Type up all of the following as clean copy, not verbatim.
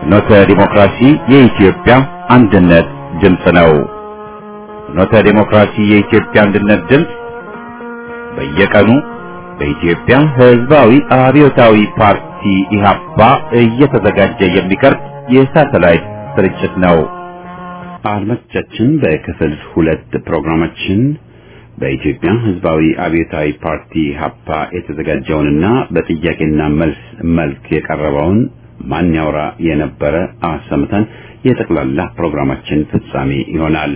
ኖተ ዲሞክራሲ የኢትዮጵያ አንድነት ድምፅ ነው። ኖተ ዲሞክራሲ የኢትዮጵያ አንድነት ድምፅ በየቀኑ በኢትዮጵያ ሕዝባዊ አብዮታዊ ፓርቲ ኢህአፓ እየተዘጋጀ የሚቀርብ የሳተላይት ስርጭት ነው። አድማጮቻችን በክፍል 2 ፕሮግራማችን በኢትዮጵያ ሕዝባዊ አብዮታዊ ፓርቲ ኢህአፓ የተዘጋጀውንና በጥያቄና መልስ መልክ የቀረበውን ማን ያውራ የነበረ አሰምተን የጠቅላላ ፕሮግራማችን ፍጻሜ ይሆናል።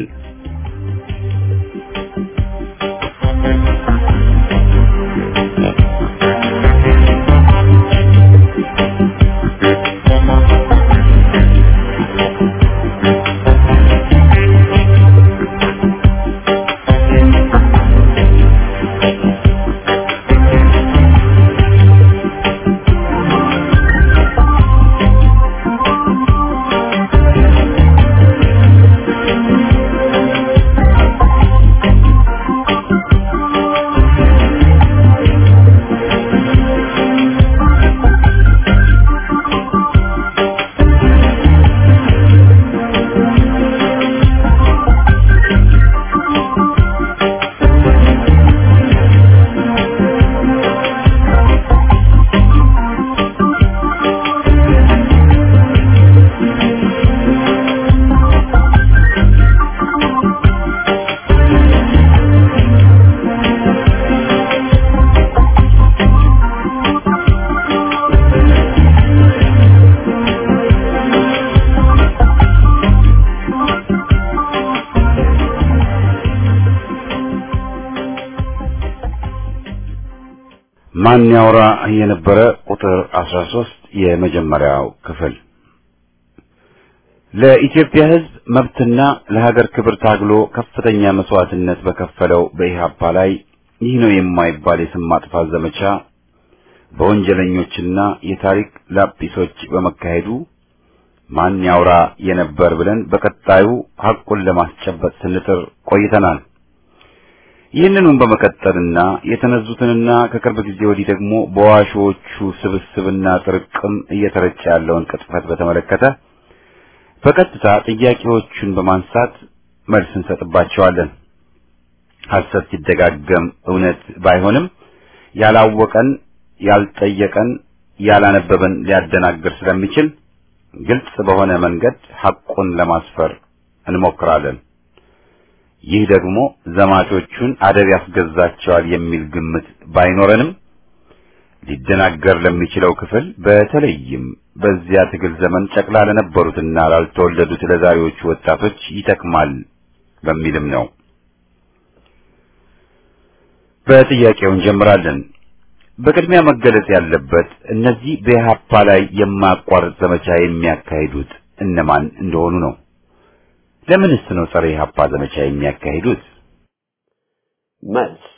ማን ያውራ የነበረ ቁጥር 13 የመጀመሪያው ክፍል። ለኢትዮጵያ ሕዝብ መብትና ለሀገር ክብር ታግሎ ከፍተኛ መስዋዕትነት በከፈለው በኢህአፓ ላይ ይህ ነው የማይባል የስም ማጥፋት ዘመቻ በወንጀለኞችና የታሪክ ላጲሶች በመካሄዱ ማን ያውራ የነበር ብለን በቀጣዩ ሐቁን ለማስጨበጥ ስንጥር ቆይተናል። ይህንኑም በመቀጠልና የተነዙትንና ከቅርብ ጊዜ ወዲህ ደግሞ በዋሾቹ ስብስብና ጥርቅም እየተረጨ ያለውን ቅጥፈት በተመለከተ በቀጥታ ጥያቄዎቹን በማንሳት መልስ እንሰጥባቸዋለን። ሐሰት ሲደጋገም እውነት ባይሆንም ያላወቀን፣ ያልጠየቀን፣ ያላነበበን ሊያደናግር ስለሚችል ግልጽ በሆነ መንገድ ሐቁን ለማስፈር እንሞክራለን። ይህ ደግሞ ዘማቾቹን አደብ ያስገዛቸዋል የሚል ግምት ባይኖረንም ሊደናገር ለሚችለው ክፍል በተለይም በዚያ ትግል ዘመን ጨቅላ ለነበሩትና ላልተወለዱት ለዛሬዎቹ ወጣቶች ይጠቅማል በሚልም ነው። በጥያቄው እንጀምራለን። በቅድሚያ መገለጽ ያለበት እነዚህ በኢህአፓ ላይ የማያቋርጥ ዘመቻ የሚያካሂዱት እነማን እንደሆኑ ነው። ለምንስ ነው ጸረ ኢህአፓ ዘመቻ የሚያካሂዱት? መልስ፣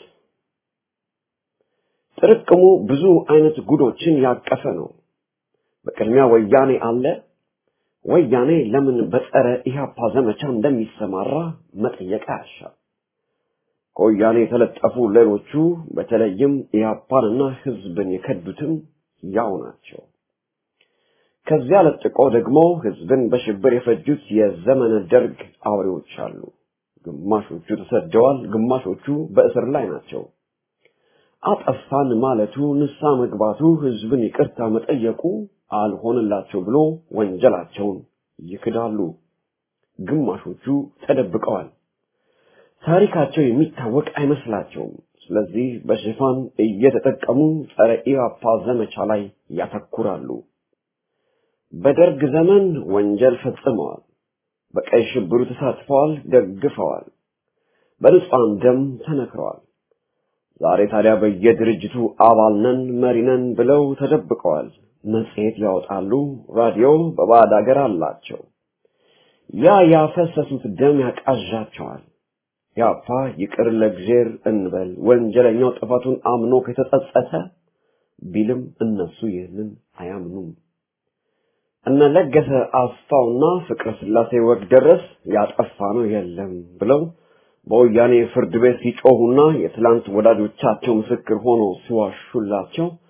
ጥርቅሙ ብዙ አይነት ጉዶችን ያቀፈ ነው። በቅድሚያ ወያኔ አለ። ወያኔ ለምን በጸረ ኢህአፓ ዘመቻ እንደሚሰማራ መጠየቅ ያሻል። ከወያኔ የተለጠፉ ሌሎቹ በተለይም ኢህአፓንና ህዝብን የከዱትም ያው ናቸው። ከዚያ ለጥቆ ደግሞ ህዝብን በሽብር የፈጁት የዘመነ ደርግ አውሬዎች አሉ። ግማሾቹ ተሰደዋል፣ ግማሾቹ በእስር ላይ ናቸው። አጠፋን ማለቱ፣ ንስሐ መግባቱ፣ ህዝብን ይቅርታ መጠየቁ አልሆነላቸው ብሎ ወንጀላቸውን ይክዳሉ። ግማሾቹ ተደብቀዋል። ታሪካቸው የሚታወቅ አይመስላቸውም። ስለዚህ በሽፋን እየተጠቀሙ ጸረ ኢህአፓ ዘመቻ ላይ ያተኩራሉ። በደርግ ዘመን ወንጀል ፈጽመዋል። በቀይ ሽብሩ ተሳትፈዋል፣ ደግፈዋል። በንጹሃን ደም ተነክረዋል። ዛሬ ታዲያ በየድርጅቱ አባል ነን፣ መሪ ነን ብለው ተደብቀዋል። መጽሔት ያወጣሉ፣ ራዲዮ በባዕድ አገር አላቸው። ያፈሰሱት ደም ያቃዣቸዋል። ያፓ ይቅር ለእግዚአብሔር እንበል፣ ወንጀለኛው ጥፋቱን አምኖ ከተጸጸተ ቢልም እነሱ ይህንን አያምኑም። እነ ለገሰ አስፋውና ፍቅረ ስላሴ ወግደረስ ያጠፋ ነው የለም ብለው በወያኔ ፍርድ ቤት ሲጮሁና የትላንት ወዳጆቻቸው ምስክር ሆኖ ሲዋሹላቸው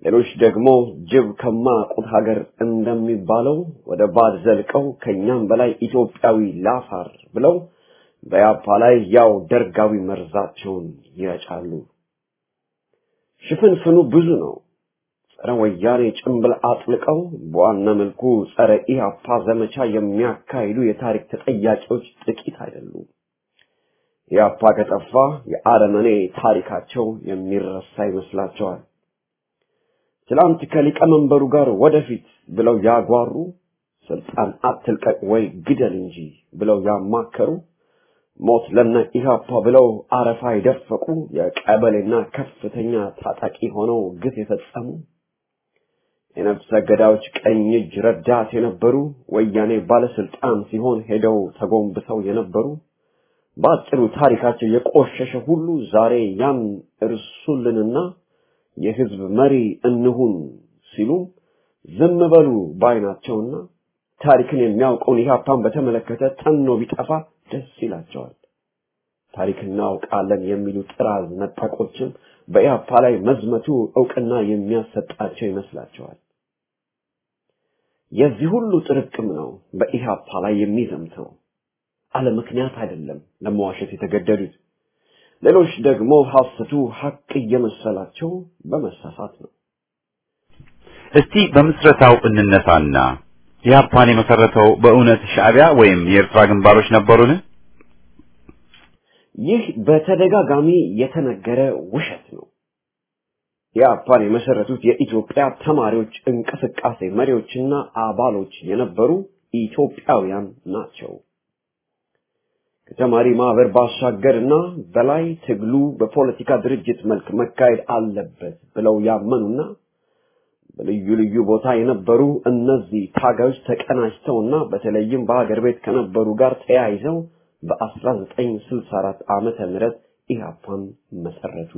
ሌሎች ደግሞ ጅብ ከማያውቁት ሀገር እንደሚባለው ወደ ባድ ዘልቀው ከኛም በላይ ኢትዮጵያዊ ላፋር ብለው በኢህአፓ ላይ ያው ደርጋዊ መርዛቸውን ይረጫሉ። ሽፍንፍኑ ብዙ ነው። ጸረ ወያኔ ጭምብል አጥልቀው በዋና መልኩ ጸረ ኢህአፓ ዘመቻ የሚያካሂዱ የታሪክ ተጠያቂዎች ጥቂት አይደሉም። ኢህአፓ ከጠፋ የአረመኔ ታሪካቸው የሚረሳ ይመስላቸዋል። ትላንት ከሊቀመንበሩ ጋር ወደፊት ብለው ያጓሩ፣ ስልጣን አትልቀቅ ወይ ግደል እንጂ ብለው ያማከሩ፣ ሞት ለነ ኢህአፓ ብለው አረፋ ይደፈቁ፣ የቀበሌና ከፍተኛ ታጣቂ ሆነው ግፍ የፈጸሙ፣ የነፍሰ ገዳዮች ቀኝ እጅ ረዳት የነበሩ፣ ወያኔ ባለስልጣን ሲሆን ሄደው ተጎንብሰው የነበሩ፣ ባጭሩ ታሪካቸው የቆሸሸ ሁሉ ዛሬ ያን እርሱልንና የህዝብ መሪ እንሁን ሲሉ ዝም በሉ ባይናቸውና ታሪክን የሚያውቀውን ኢህአፓን በተመለከተ ተኖ ቢጠፋ ደስ ይላቸዋል። ታሪክ እናውቃለን የሚሉ ጥራዝ ነጠቆችም በኢህአፓ ላይ መዝመቱ ዕውቅና የሚያሰጣቸው ይመስላቸዋል። የዚህ ሁሉ ጥርቅም ነው በኢህአፓ ላይ የሚዘምተው። አለ ምክንያት አይደለም ለመዋሸት የተገደዱት። ሌሎች ደግሞ ሐሰቱ ሐቅ እየመሰላቸው በመሳሳት ነው። እስቲ በምስረታው እንነሳና ኢህአፓን የመሰረተው በእውነት ሻዕቢያ ወይም የኤርትራ ግንባሮች ነበሩን? ይህ በተደጋጋሚ የተነገረ ውሸት ነው። ኢህአፓን የመሰረቱት የኢትዮጵያ ተማሪዎች እንቅስቃሴ መሪዎችና አባሎች የነበሩ ኢትዮጵያውያን ናቸው። ከተማሪ ማህበር ባሻገርና በላይ ትግሉ በፖለቲካ ድርጅት መልክ መካሄድ አለበት ብለው ያመኑና በልዩ ልዩ ቦታ የነበሩ እነዚህ ታጋዮች ተቀናጅተውና በተለይም በሀገር ቤት ከነበሩ ጋር ተያይዘው በ1964 ዓመተ ምህረት ኢህአፓን መሰረቱ።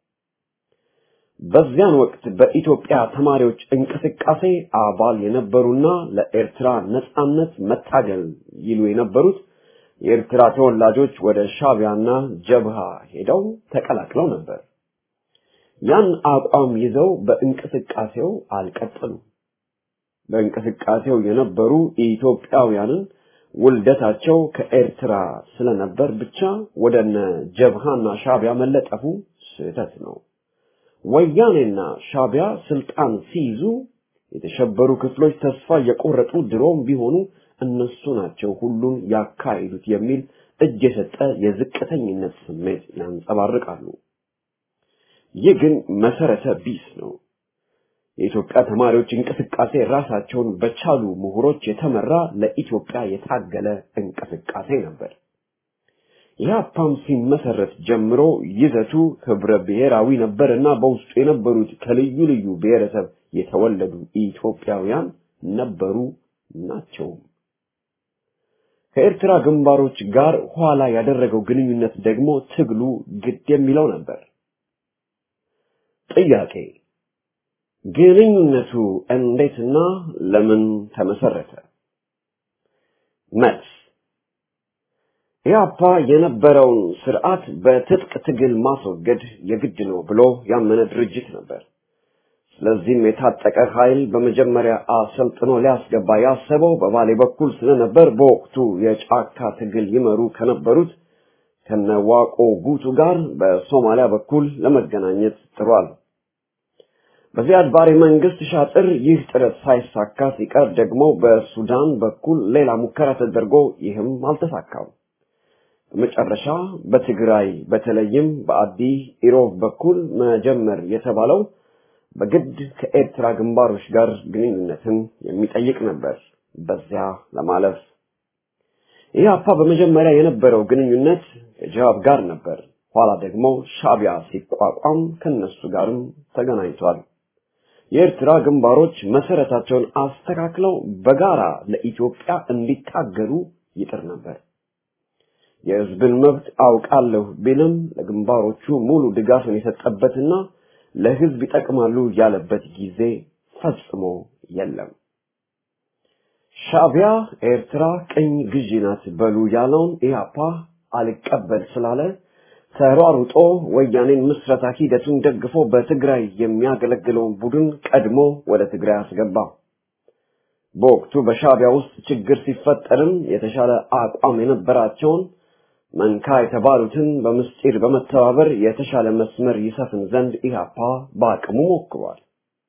በዚያን ወቅት በኢትዮጵያ ተማሪዎች እንቅስቃሴ አባል የነበሩና ለኤርትራ ነጻነት መታገል ይሉ የነበሩት የኤርትራ ተወላጆች ወደ ሻዕቢያና ጀብሃ ሄደው ተቀላቅለው ነበር። ያን አቋም ይዘው በእንቅስቃሴው አልቀጠሉም። በእንቅስቃሴው የነበሩ ኢትዮጵያውያንን ውልደታቸው ከኤርትራ ስለነበር ብቻ ወደነ ጀብሃና ሻዕቢያ መለጠፉ ስህተት ነው። ወያኔና ሻዕቢያ ስልጣን ሲይዙ የተሸበሩ ክፍሎች ተስፋ የቆረጡ ድሮም ቢሆኑ እነሱ ናቸው ሁሉን ያካሂዱት የሚል እጅ የሰጠ የዝቅተኝነት ስሜት ያንጸባርቃሉ። ይህ ግን መሰረተ ቢስ ነው። የኢትዮጵያ ተማሪዎች እንቅስቃሴ ራሳቸውን በቻሉ ምሁሮች የተመራ ለኢትዮጵያ የታገለ እንቅስቃሴ ነበር። ኢህአፓም ሲመሰረት ጀምሮ ይዘቱ ህብረ ብሔራዊ ነበርና በውስጡ የነበሩት ከልዩ ልዩ ብሔረሰብ የተወለዱ ኢትዮጵያውያን ነበሩ ናቸው። ከኤርትራ ግንባሮች ጋር ኋላ ያደረገው ግንኙነት ደግሞ ትግሉ ግድ የሚለው ነበር። ጥያቄ: ግንኙነቱ እንዴትና ለምን ተመሰረተ? መልስ: ኢህአፓ የነበረውን ስርዓት በትጥቅ ትግል ማስወገድ የግድ ነው ብሎ ያመነ ድርጅት ነበር። ስለዚህም የታጠቀ ኃይል በመጀመሪያ አሰልጥኖ ሊያስገባ ያሰበው በባሌ በኩል ስለነበር በወቅቱ የጫካ ትግል ይመሩ ከነበሩት ከነዋቆ ጉቱ ጋር በሶማሊያ በኩል ለመገናኘት ጥሯል። በዚያድ ባሬ መንግስት ሻጥር ይህ ጥረት ሳይሳካ ሲቀር ደግሞ በሱዳን በኩል ሌላ ሙከራ ተደርጎ ይህም አልተሳካም። በመጨረሻ በትግራይ በተለይም በአዲ ኢሮብ በኩል መጀመር የተባለው በግድ ከኤርትራ ግንባሮች ጋር ግንኙነትን የሚጠይቅ ነበር። በዚያ ለማለፍ ኢህአፓ በመጀመሪያ የነበረው ግንኙነት ከጃብ ጋር ነበር። ኋላ ደግሞ ሻዕቢያ ሲቋቋም ከነሱ ጋርም ተገናኝቷል። የኤርትራ ግንባሮች መሰረታቸውን አስተካክለው በጋራ ለኢትዮጵያ እንዲታገሉ ይጥር ነበር። የህዝብን መብት አውቃለሁ ቢልም ለግንባሮቹ ሙሉ ድጋፍን የሰጠበትና ለህዝብ ይጠቅማሉ ያለበት ጊዜ ፈጽሞ የለም። ሻዕቢያ ኤርትራ ቅኝ ግዢ ናት በሉ ያለውን ኢህአፓ አልቀበል ስላለ ተሯሩጦ ወያኔን ምስረታ ሂደቱን ደግፎ በትግራይ የሚያገለግለውን ቡድን ቀድሞ ወደ ትግራይ አስገባ። በወቅቱ በሻዕቢያ ውስጥ ችግር ሲፈጠርም የተሻለ አቋም የነበራቸውን መንካ የተባሉትን በምስጢር በመተባበር የተሻለ መስመር ይሰፍን ዘንድ ኢህአፓ በአቅሙ ሞክሯል።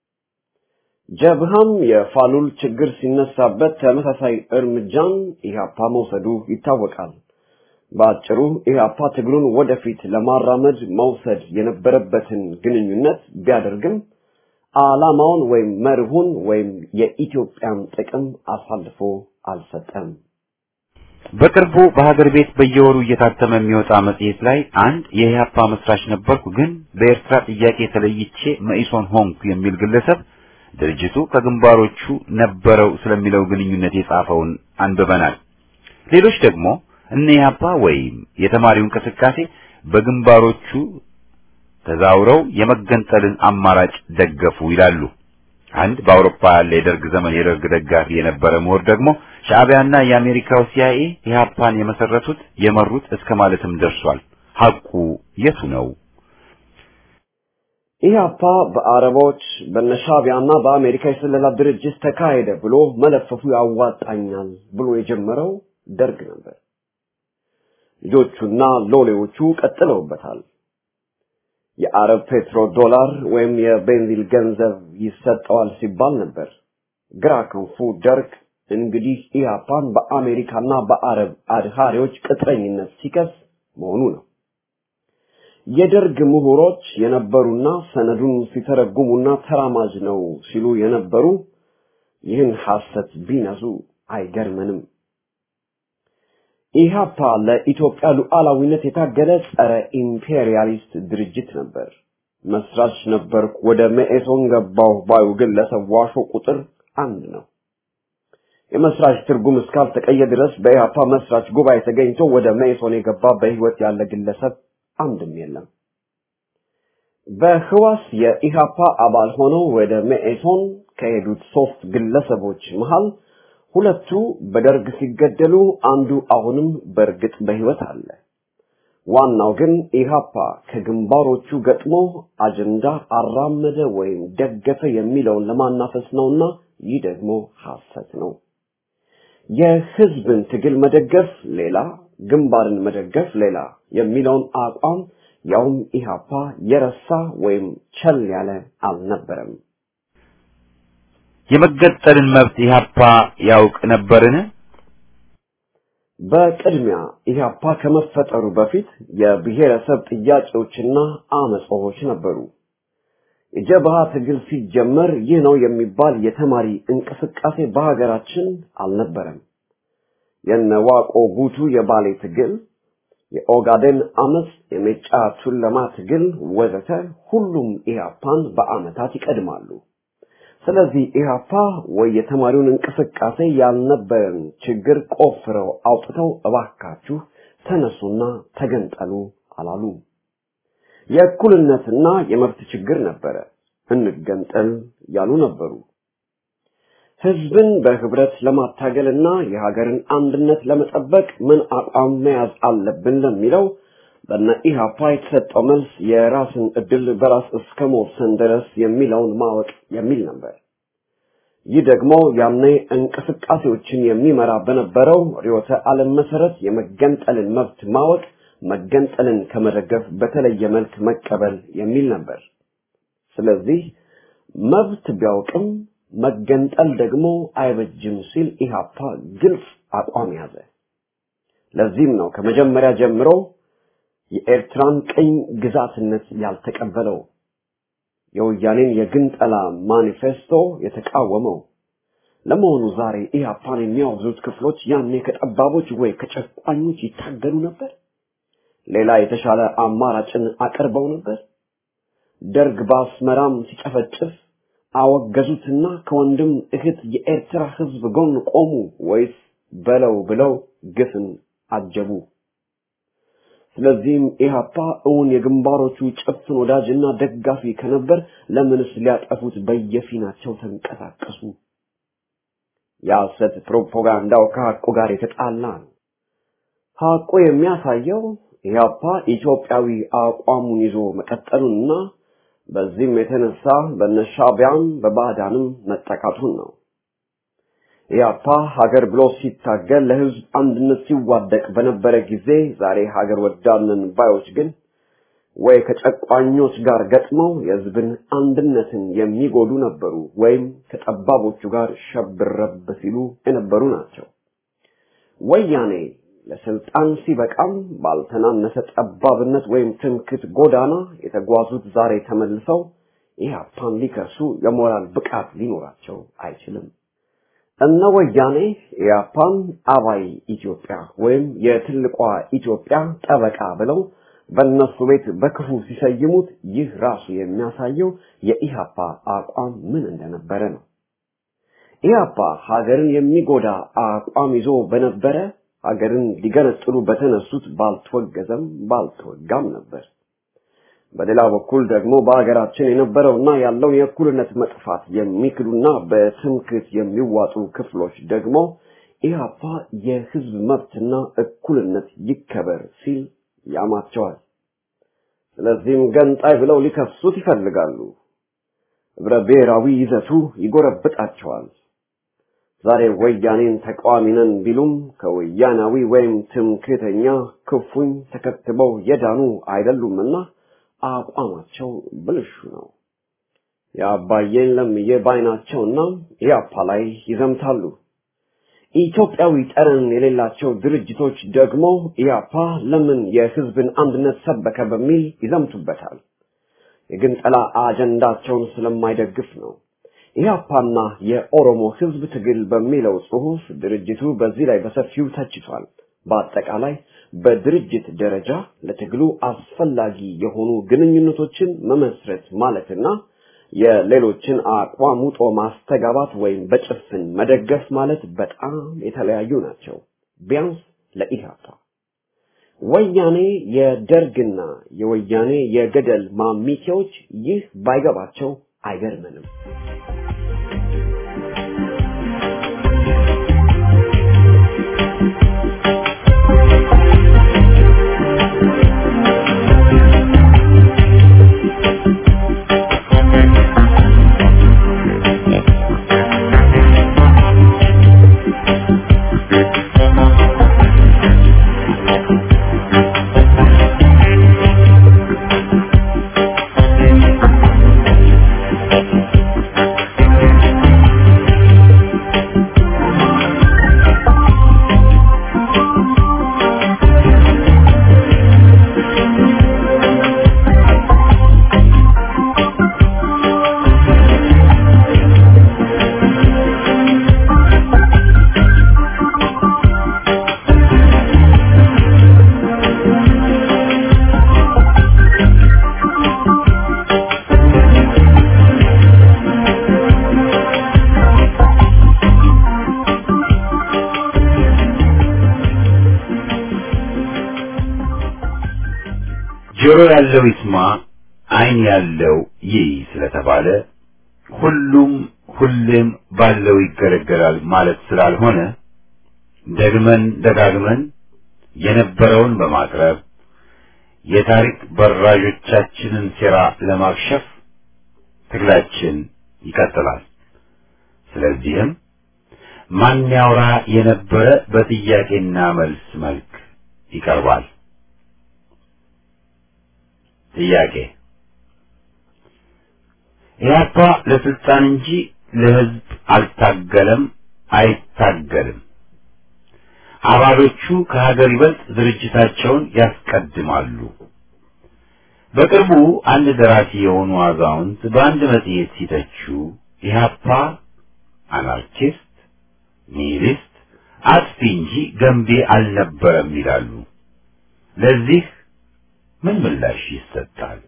ጀብሃም የፋሉል ችግር ሲነሳበት ተመሳሳይ እርምጃን ኢህአፓ መውሰዱ ይታወቃል። በአጭሩ ኢህአፓ ትግሉን ወደፊት ለማራመድ መውሰድ የነበረበትን ግንኙነት ቢያደርግም ዓላማውን ወይም መርሁን ወይም የኢትዮጵያን ጥቅም አሳልፎ አልሰጠም። በቅርቡ በሀገር ቤት በየወሩ እየታተመ የሚወጣ መጽሔት ላይ አንድ የኢህአፓ መስራች ነበርኩ ግን በኤርትራ ጥያቄ ተለይቼ መኢሶን ሆንኩ የሚል ግለሰብ ድርጅቱ ከግንባሮቹ ነበረው ስለሚለው ግንኙነት የጻፈውን አንብበናል። ሌሎች ደግሞ እነ ኢህአፓ ወይም የተማሪው እንቅስቃሴ በግንባሮቹ ተዛውረው የመገንጠልን አማራጭ ደገፉ ይላሉ። አንድ በአውሮፓ ያለ የደርግ ዘመን የደርግ ደጋፊ የነበረ ምሁር ደግሞ ሻዕቢያና የአሜሪካው ሲአይኤ ኢህአፓን የመሰረቱት የመሩት እስከ ማለትም ደርሷል። ሐቁ የቱ ነው? ኢህአፓ በአረቦች በነሻዕቢያና በአሜሪካ የስለላ ድርጅት ተካሄደ ብሎ መለፈፉ ያዋጣኛል ብሎ የጀመረው ደርግ ነበር። ልጆቹና ሎሌዎቹ ቀጥለውበታል። የአረብ ፔትሮ ዶላር ወይም የቤንዚል ገንዘብ ይሰጠዋል ሲባል ነበር። ግራ ክንፉ ደርግ እንግዲህ ኢህአፓን በአሜሪካና በአረብ አድሃሪዎች ቅጥረኝነት ሲከስ መሆኑ ነው። የደርግ ምሁሮች የነበሩና ሰነዱን ሲተረጉሙና ተራማጅ ነው ሲሉ የነበሩ ይህን ሐሰት ቢነሱ አይገርመንም። ኢህአፓ ለኢትዮጵያ ሉዓላዊነት የታገለ ጸረ ኢምፔሪያሊስት ድርጅት ነበር። መስራች ነበርኩ ወደ መኢሶን ገባሁ ባዩ ግለሰብ ዋሾ ቁጥር 1 ነው። የመስራች ትርጉም እስካልተቀየ ድረስ በኢህአፓ መስራች ጉባኤ ተገኝቶ ወደ መኢሶን የገባ በህይወት ያለ ግለሰብ አንድም የለም። በህዋስ የኢህአፓ አባል ሆነው ወደ መኢሶን ከሄዱት 3 ግለሰቦች መሃል ሁለቱ በደርግ ሲገደሉ አንዱ አሁንም በእርግጥ በህይወት አለ። ዋናው ግን ኢህአፓ ከግንባሮቹ ገጥሞ አጀንዳ አራመደ ወይም ደገፈ የሚለውን ለማናፈስ ነውና ይህ ደግሞ ሐሰት ነው። የህዝብን ትግል መደገፍ ሌላ፣ ግንባርን መደገፍ ሌላ የሚለውን አቋም ያውም ኢህአፓ የረሳ ወይም ቸል ያለ አልነበረም። የመገንጠልን መብት ኢህአፓ ያውቅ ነበርን? በቅድሚያ ኢህአፓ ከመፈጠሩ በፊት የብሔረሰብ ጥያቄዎችና አመጾች ነበሩ። የጀብሃ ትግል ሲጀመር ይህ ነው የሚባል የተማሪ እንቅስቃሴ በሀገራችን አልነበረም። የነዋቆ ጉቱ የባሌ ትግል፣ የኦጋዴን አመጽ፣ የሜጫ ቱለማ ትግል ወዘተ ሁሉም ኢህአፓን በአመታት ይቀድማሉ። ስለዚህ ኢህአፓ ወይ የተማሪውን እንቅስቃሴ ያልነበረን ችግር ቆፍረው አውጥተው እባካችሁ ተነሱና ተገንጠሉ አላሉ። የእኩልነትና የመብት ችግር ነበረ፣ እንገንጠል ያሉ ነበሩ። ህዝብን በህብረት ለማታገልና የሀገርን አንድነት ለመጠበቅ ምን አቋም መያዝ አለብን ለሚለው በእነ ኢህአፓ የተሰጠው መልስ የራስን እድል በራስ እስከ መወሰን ድረስ የሚለውን ማወቅ የሚል ነበር። ይህ ደግሞ ያኔ እንቅስቃሴዎችን የሚመራ በነበረው ርዕዮተ ዓለም መሰረት የመገንጠልን መብት ማወቅ መገንጠልን ከመደገፍ በተለየ መልክ መቀበል የሚል ነበር። ስለዚህ መብት ቢያውቅም መገንጠል ደግሞ አይበጅም ሲል ኢህአፓ ግልጽ አቋም ያዘ። ለዚህም ነው ከመጀመሪያ ጀምሮ የኤርትራን ቅኝ ግዛትነት ያልተቀበለው፣ የወያኔን የግንጠላ ማኒፌስቶ የተቃወመው። ለመሆኑ ዛሬ ኢህአፓን የሚያወግዙት ክፍሎች ያኔ ከጠባቦች ወይ ከጨቋኞች ይታገሉ ነበር? ሌላ የተሻለ አማራጭን አቅርበው ነበር? ደርግ በአስመራም ሲጨፈጭፍ አወገዙትና ከወንድም እህት የኤርትራ ህዝብ ጎን ቆሙ ወይስ በለው ብለው ግፍን አጀቡ? ስለዚህም ኢህአፓ እውን የግንባሮቹ ጭፍን ወዳጅና ደጋፊ ከነበር ለምንስ ሊያጠፉት በየፊናቸው ተንቀሳቀሱ? የሐሰት ፕሮፓጋንዳው ከሐቁ ጋር የተጣላ ነው። ሐቁ የሚያሳየው ኢህአፓ ኢትዮጵያዊ አቋሙን ይዞ መቀጠሉንና በዚህም የተነሳ በነሻቢያም በባዕዳንም መጠቃቱን ነው። ኢህአፓ ሀገር ብሎ ሲታገል ለህዝብ አንድነት ሲዋደቅ በነበረ ጊዜ ዛሬ ሀገር ወዳድነን ባዮች ግን ወይ ከጨቋኞች ጋር ገጥመው የህዝብን አንድነትን የሚጎዱ ነበሩ ወይም ከጠባቦቹ ጋር ሸብረብ ሲሉ የነበሩ ናቸው። ወያኔ ለስልጣን ሲበቃም ባልተናነሰ ጠባብነት ወይም ትምክህት ጎዳና የተጓዙት ዛሬ ተመልሰው ኢህአፓን ሊከሱ የሞራል ብቃት ሊኖራቸው አይችልም። እነ ወያኔ ኢህአፓን አባይ ኢትዮጵያ ወይም የትልቋ ኢትዮጵያ ጠበቃ ብለው በእነሱ ቤት በክፉ ሲሰይሙት ይህ ራሱ የሚያሳየው የኢህአፓ አቋም ምን እንደነበረ ነው። ኢህአፓ ሀገርን የሚጎዳ አቋም ይዞ በነበረ ሀገርን ሊገነጥሉ በተነሱት ባልተወገዘም ባልተወጋም ነበር። በሌላ በኩል ደግሞ በሀገራችን የነበረውና ያለው የእኩልነት መጥፋት የሚክዱና በትምክህት የሚዋጡ ክፍሎች ደግሞ ኢህአፓ የህዝብ መብትና እኩልነት ይከበር ሲል ያማቸዋል። ስለዚህም ገንጣይ ብለው ሊከሱት ይፈልጋሉ። ህብረ ብሔራዊ ይዘቱ ይጎረብጣቸዋል። ዛሬ ወያኔን ተቃዋሚ ነን ቢሉም ከወያናዊ ወይም ትምክህተኛ ክፉኝ ተከትበው የዳኑ አይደሉምና አቋማቸው ብልሹ ነው። የአባዬን ለምዬ ባይናቸውና ኢህአፓ ላይ ይዘምታሉ። ኢትዮጵያዊ ጠረን የሌላቸው ድርጅቶች ደግሞ ኢህአፓ ለምን የህዝብን አንድነት ሰበከ በሚል ይዘምቱበታል። የግንጠላ አጀንዳቸውን ስለማይደግፍ ነው። ኢህአፓና የኦሮሞ ህዝብ ትግል በሚለው ጽሑፍ ድርጅቱ በዚህ ላይ በሰፊው ተችቷል። በአጠቃላይ በድርጅት ደረጃ ለትግሉ አስፈላጊ የሆኑ ግንኙነቶችን መመስረት ማለትና የሌሎችን አቋም ውጦ ማስተጋባት ወይም በጭፍን መደገፍ ማለት በጣም የተለያዩ ናቸው። ቢያንስ ለኢህአፓ ወያኔ የደርግና የወያኔ የገደል ማሚቴዎች ይህ ባይገባቸው አይገርምንም። ጆሮ ያለው ይስማ አይን ያለው ይይ ስለተባለ ሁሉም ባለው ይገለገላል ማለት ስላልሆነ ደግመን ደጋግመን የነበረውን በማቅረብ የታሪክ በራዦቻችንን ሴራ ለማክሸፍ ትግላችን ይቀጥላል። ስለዚህም ማን ያውራ የነበረ በጥያቄና መልስ መልክ ይቀርባል። ጥያቄ ኢህአፓ ለስልጣን እንጂ ለህዝብ አልታገለም፣ አይታገልም። አባሎቹ ከሀገር ይበልጥ ድርጅታቸውን ያስቀድማሉ። በቅርቡ አንድ ደራሲ የሆኑ አዛውንት በአንድ መጽሔት ሲተቹ ኢህአፓ አናርኪስት፣ ኒሂሊስት፣ አጥፊ እንጂ ገንቢ አልነበረም ይላሉ። ለዚህ ምን ምላሽ ይሰጣል?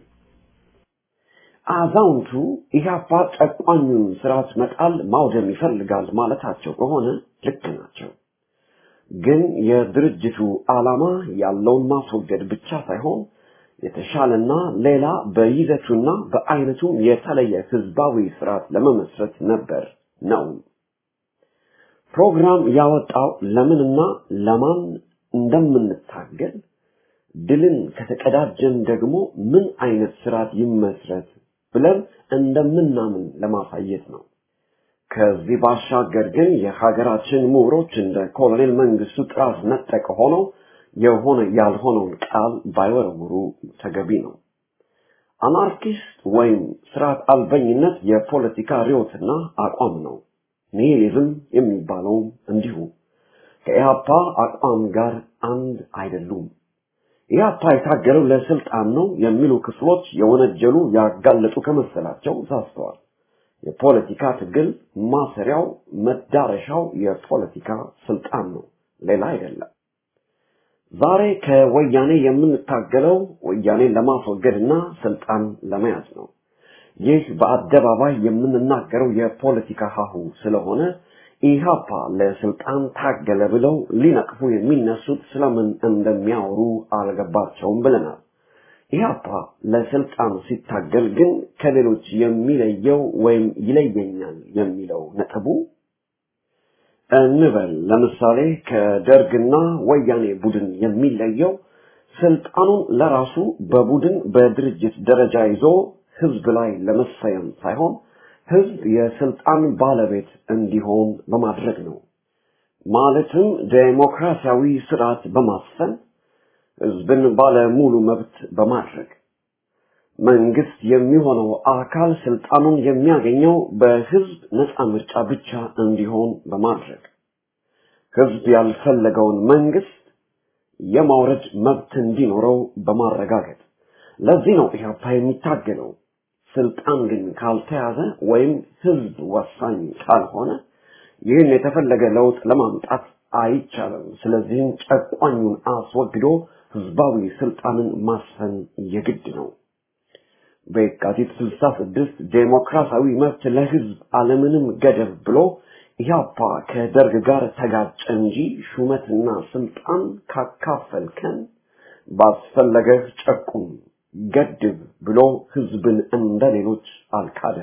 አዛውንቱ ኢህአፓ ጨቋኙን ስርዓት መጣል ማውደም ይፈልጋል ማለታቸው ከሆነ ልክ ናቸው። ግን የድርጅቱ ዓላማ ያለውን ማስወገድ ብቻ ሳይሆን የተሻለና ሌላ በይዘቱና በአይነቱ የተለየ ህዝባዊ ስርዓት ለመመስረት ነበር ነው። ፕሮግራም ያወጣው ለምንና ለማን እንደምንታገል ድልን ከተቀዳጀን ደግሞ ምን አይነት ስርዓት ይመስረት ብለን እንደምናምን ለማሳየት ነው። ከዚህ ባሻገር ግን የሀገራችን ምሁሮች እንደ ኮሎኔል መንግስቱ ጥራዝ ነጠቅ ሆነው የሆነ ያልሆነውን ቃል ባይወረውሩ ተገቢ ነው። አናርኪስት ወይም ስርዓት አልበኝነት የፖለቲካ ርዕዮትና አቋም ነው። ኒሂሊዝም የሚባለው እንዲሁ ከኢህአፓ አቋም ጋር አንድ አይደሉም። ኢህአፓ የታገለው ለስልጣን ነው የሚሉ ክፍሎች የወነጀሉ ያጋለጡ ከመሰላቸው ሳስተዋል። የፖለቲካ ትግል ማሰሪያው መዳረሻው የፖለቲካ ስልጣን ነው፣ ሌላ አይደለም። ዛሬ ከወያኔ የምንታገለው ወያኔን ለማስወገድና ስልጣን ለመያዝ ነው። ይህ በአደባባይ የምንናገረው የፖለቲካ ሀሁ ስለሆነ ኢህአፓ ለስልጣን ታገለ ብለው ሊነቅፉ የሚነሱት ስለምን እንደሚያወሩ አልገባቸውም ብለናል። ኢህአፓ ለስልጣን ሲታገል ግን ከሌሎች የሚለየው ወይም ይለየኛል የሚለው ነጥቡ እንበል ለምሳሌ ከደርግና ወያኔ ቡድን የሚለየው ስልጣኑን ለራሱ በቡድን በድርጅት ደረጃ ይዞ ህዝብ ላይ ለመሰየም ሳይሆን ህዝብ የስልጣን ባለቤት እንዲሆን በማድረግ ነው። ማለትም ዴሞክራሲያዊ ስርዓት በማስፈን ህዝብን ባለ ሙሉ መብት በማድረግ መንግስት የሚሆነው አካል ስልጣኑን የሚያገኘው በህዝብ ነፃ ምርጫ ብቻ እንዲሆን በማድረግ ህዝብ ያልፈለገውን መንግስት የማውረድ መብት እንዲኖረው በማረጋገጥ ለዚህ ነው ኢህአፓ የሚታገለው። ስልጣን ግን ካልተያዘ ወይም ህዝብ ወሳኝ ካልሆነ ይህን የተፈለገ ለውጥ ለማምጣት አይቻልም። ስለዚህ ጨቋኙን አስወግዶ ህዝባዊ ስልጣንን ማስፈን የግድ ነው። በየካቲት 66 ዴሞክራሲያዊ መብት ለህዝብ አለምንም ገደብ ብሎ ኢህአፓ ከደርግ ጋር ተጋጨ እንጂ ሹመትና ስልጣን ካካፈልከን ባስፈለገህ ጨቁም ገድብ ብሎ ህዝብን እንደሌሎች አልካደም።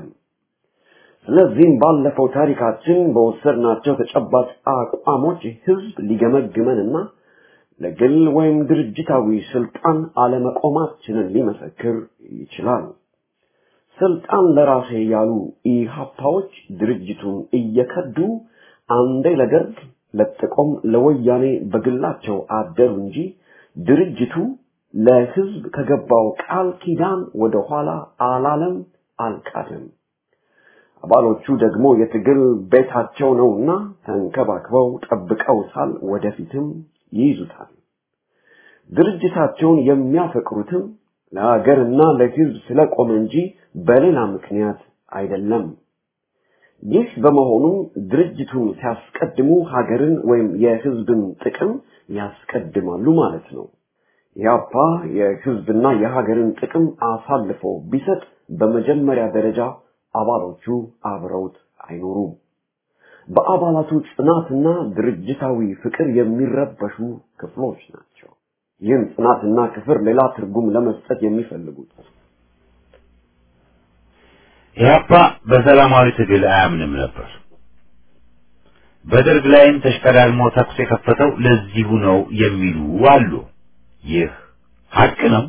ስለዚህም ባለፈው ታሪካችን በወሰድናቸው ተጨባጭ አቋሞች ህዝብ ሊገመግመንና ለግል ወይም ድርጅታዊ ስልጣን አለመቆማችንን ሊመሰክር ይችላል። ስልጣን ለራሴ ያሉ ኢህአፓዎች ድርጅቱን እየከዱ አንዴ ለደርግ ለጥቆም ለወያኔ በግላቸው አደሩ እንጂ ድርጅቱ ለህዝብ ከገባው ቃል ኪዳን ወደ ኋላ አላለም፣ አልካደም። አባሎቹ ደግሞ የትግል ቤታቸው ነውና ተንከባክበው ጠብቀውታል፣ ወደፊትም ይይዙታል። ድርጅታቸውን የሚያፈቅሩትም ለሀገርና ለህዝብ ስለቆመ እንጂ በሌላ ምክንያት አይደለም። ይህ በመሆኑ ድርጅቱን ሲያስቀድሙ ሀገርን ወይም የህዝብን ጥቅም ያስቀድማሉ ማለት ነው። ኢህአፓ የህዝብና የሀገርን ጥቅም አሳልፎ ቢሰጥ በመጀመሪያ ደረጃ አባሎቹ አብረውት አይኖሩም። በአባላቱ ጽናትና ድርጅታዊ ፍቅር የሚረበሹ ክፍሎች ናቸው። ይህን ጽናትና ክፍር ሌላ ትርጉም ለመስጠት የሚፈልጉት ኢህአፓ በሰላማዊ ትግል አያምንም ነበር። በደርግ ላይም ተሽቀዳድሞ ተኩስ የከፈተው ለዚሁ ነው የሚሉ አሉ። ይህ ሀቅ ነው።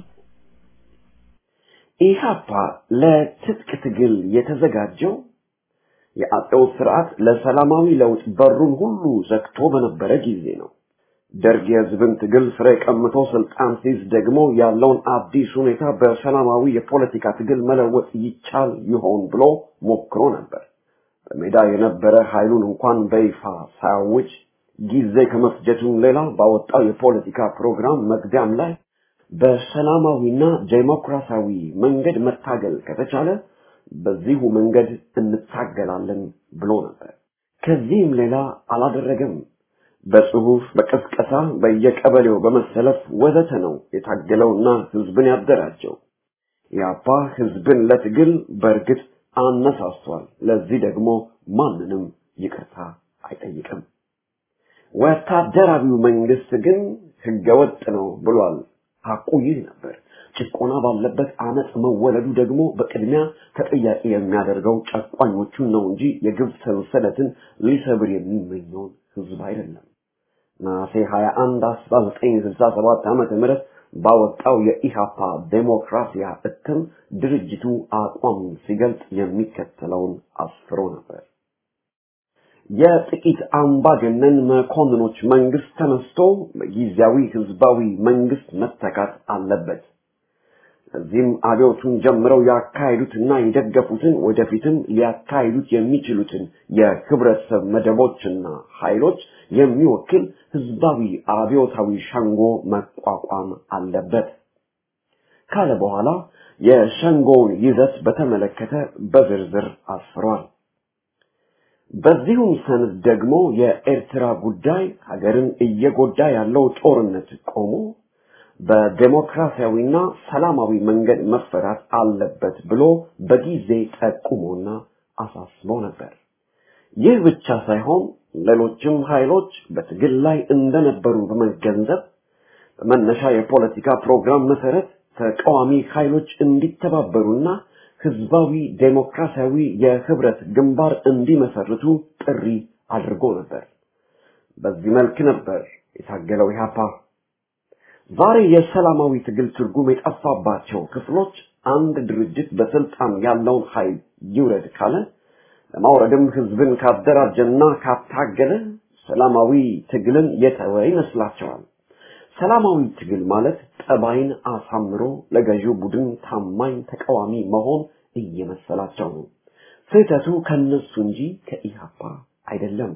ኢህአፓ ለትጥቅ ትግል የተዘጋጀው የአጼው ስርዓት ለሰላማዊ ለውጥ በሩን ሁሉ ዘግቶ በነበረ ጊዜ ነው። ደርግ የህዝብን ትግል ፍሬ ቀምቶ ስልጣን ሲይዝ ደግሞ ያለውን አዲስ ሁኔታ በሰላማዊ የፖለቲካ ትግል መለወጥ ይቻል ይሆን ብሎ ሞክሮ ነበር። በሜዳ የነበረ ኃይሉን እንኳን በይፋ ሳያውጅ ጊዜ ከመፍጀቱም ሌላ ባወጣው የፖለቲካ ፕሮግራም መግቢያም ላይ በሰላማዊና ዴሞክራሲያዊ መንገድ መታገል ከተቻለ በዚሁ መንገድ እንታገላለን ብሎ ነበር። ከዚህም ሌላ አላደረገም። በጽሁፍ በቅስቀሳ በየቀበሌው በመሰለፍ ወዘተ ነው የታገለውና ህዝብን ያደራጀው። ኢህአፓ ህዝብን ለትግል በእርግጥ አነሳስቷል። ለዚህ ደግሞ ማንንም ይቅርታ አይጠይቅም። ወታደራዊው መንግስት ግን ህገወጥ ነው ብሏል። ሐቁ ይህ ነበር። ጭቆና ባለበት አመጽ መወለዱ ደግሞ በቅድሚያ ተጠያቂ የሚያደርገው ጨቋኞቹን ነው እንጂ የግፍ ሰንሰለትን ሊሰብር የሚመኘውን ህዝብ አይደለም። ነሐሴ 21 1967 ዓመተ ምህረት ባወጣው የኢሃፓ ዴሞክራሲያ እትም ድርጅቱ አቋም ሲገልጽ የሚከተለውን አስፍሮ ነበር። የጥቂት አምባገነን መኮንኖች መንግስት ተነስቶ በጊዜያዊ ህዝባዊ መንግስት መተካት አለበት። እዚህም አብዮቱን ጀምረው ያካሄዱትና የደገፉትን ወደፊትም ሊያካሂዱት የሚችሉትን የህብረተሰብ መደቦችና ኃይሎች የሚወክል ህዝባዊ አብዮታዊ ሸንጎ መቋቋም አለበት ካለ በኋላ የሸንጎውን ይዘት በተመለከተ በዝርዝር አስፍሯል። በዚሁም ሰነድ ደግሞ የኤርትራ ጉዳይ ሀገርን እየጎዳ ያለው ጦርነት ቆሞ በዲሞክራሲያዊና ሰላማዊ መንገድ መፈታት አለበት ብሎ በጊዜ ጠቁሞና አሳስቦ ነበር። ይህ ብቻ ሳይሆን ሌሎችም ኃይሎች በትግል ላይ እንደነበሩ በመገንዘብ በመነሻ የፖለቲካ ፕሮግራም መሰረት ተቃዋሚ ኃይሎች እንዲተባበሩና ህዝባዊ ዴሞክራሲያዊ የህብረት ግንባር እንዲመሰርቱ ጥሪ አድርጎ ነበር። በዚህ መልክ ነበር የታገለው ኢህአፓ። ዛሬ የሰላማዊ ትግል ትርጉም የጠፋባቸው ክፍሎች አንድ ድርጅት በስልጣን ያለውን ኃይል ይውረድ ካለ ለማውረድም ህዝብን ካደራጀና ካታገለ ሰላማዊ ትግልን የተወ ይመስላቸዋል። ሰላማዊ ትግል ማለት ጠባይን አሳምሮ ለገዢው ቡድን ታማኝ ተቃዋሚ መሆን እየመሰላቸው ነው። ስህተቱ ከነሱ እንጂ ከኢሃፓ አይደለም።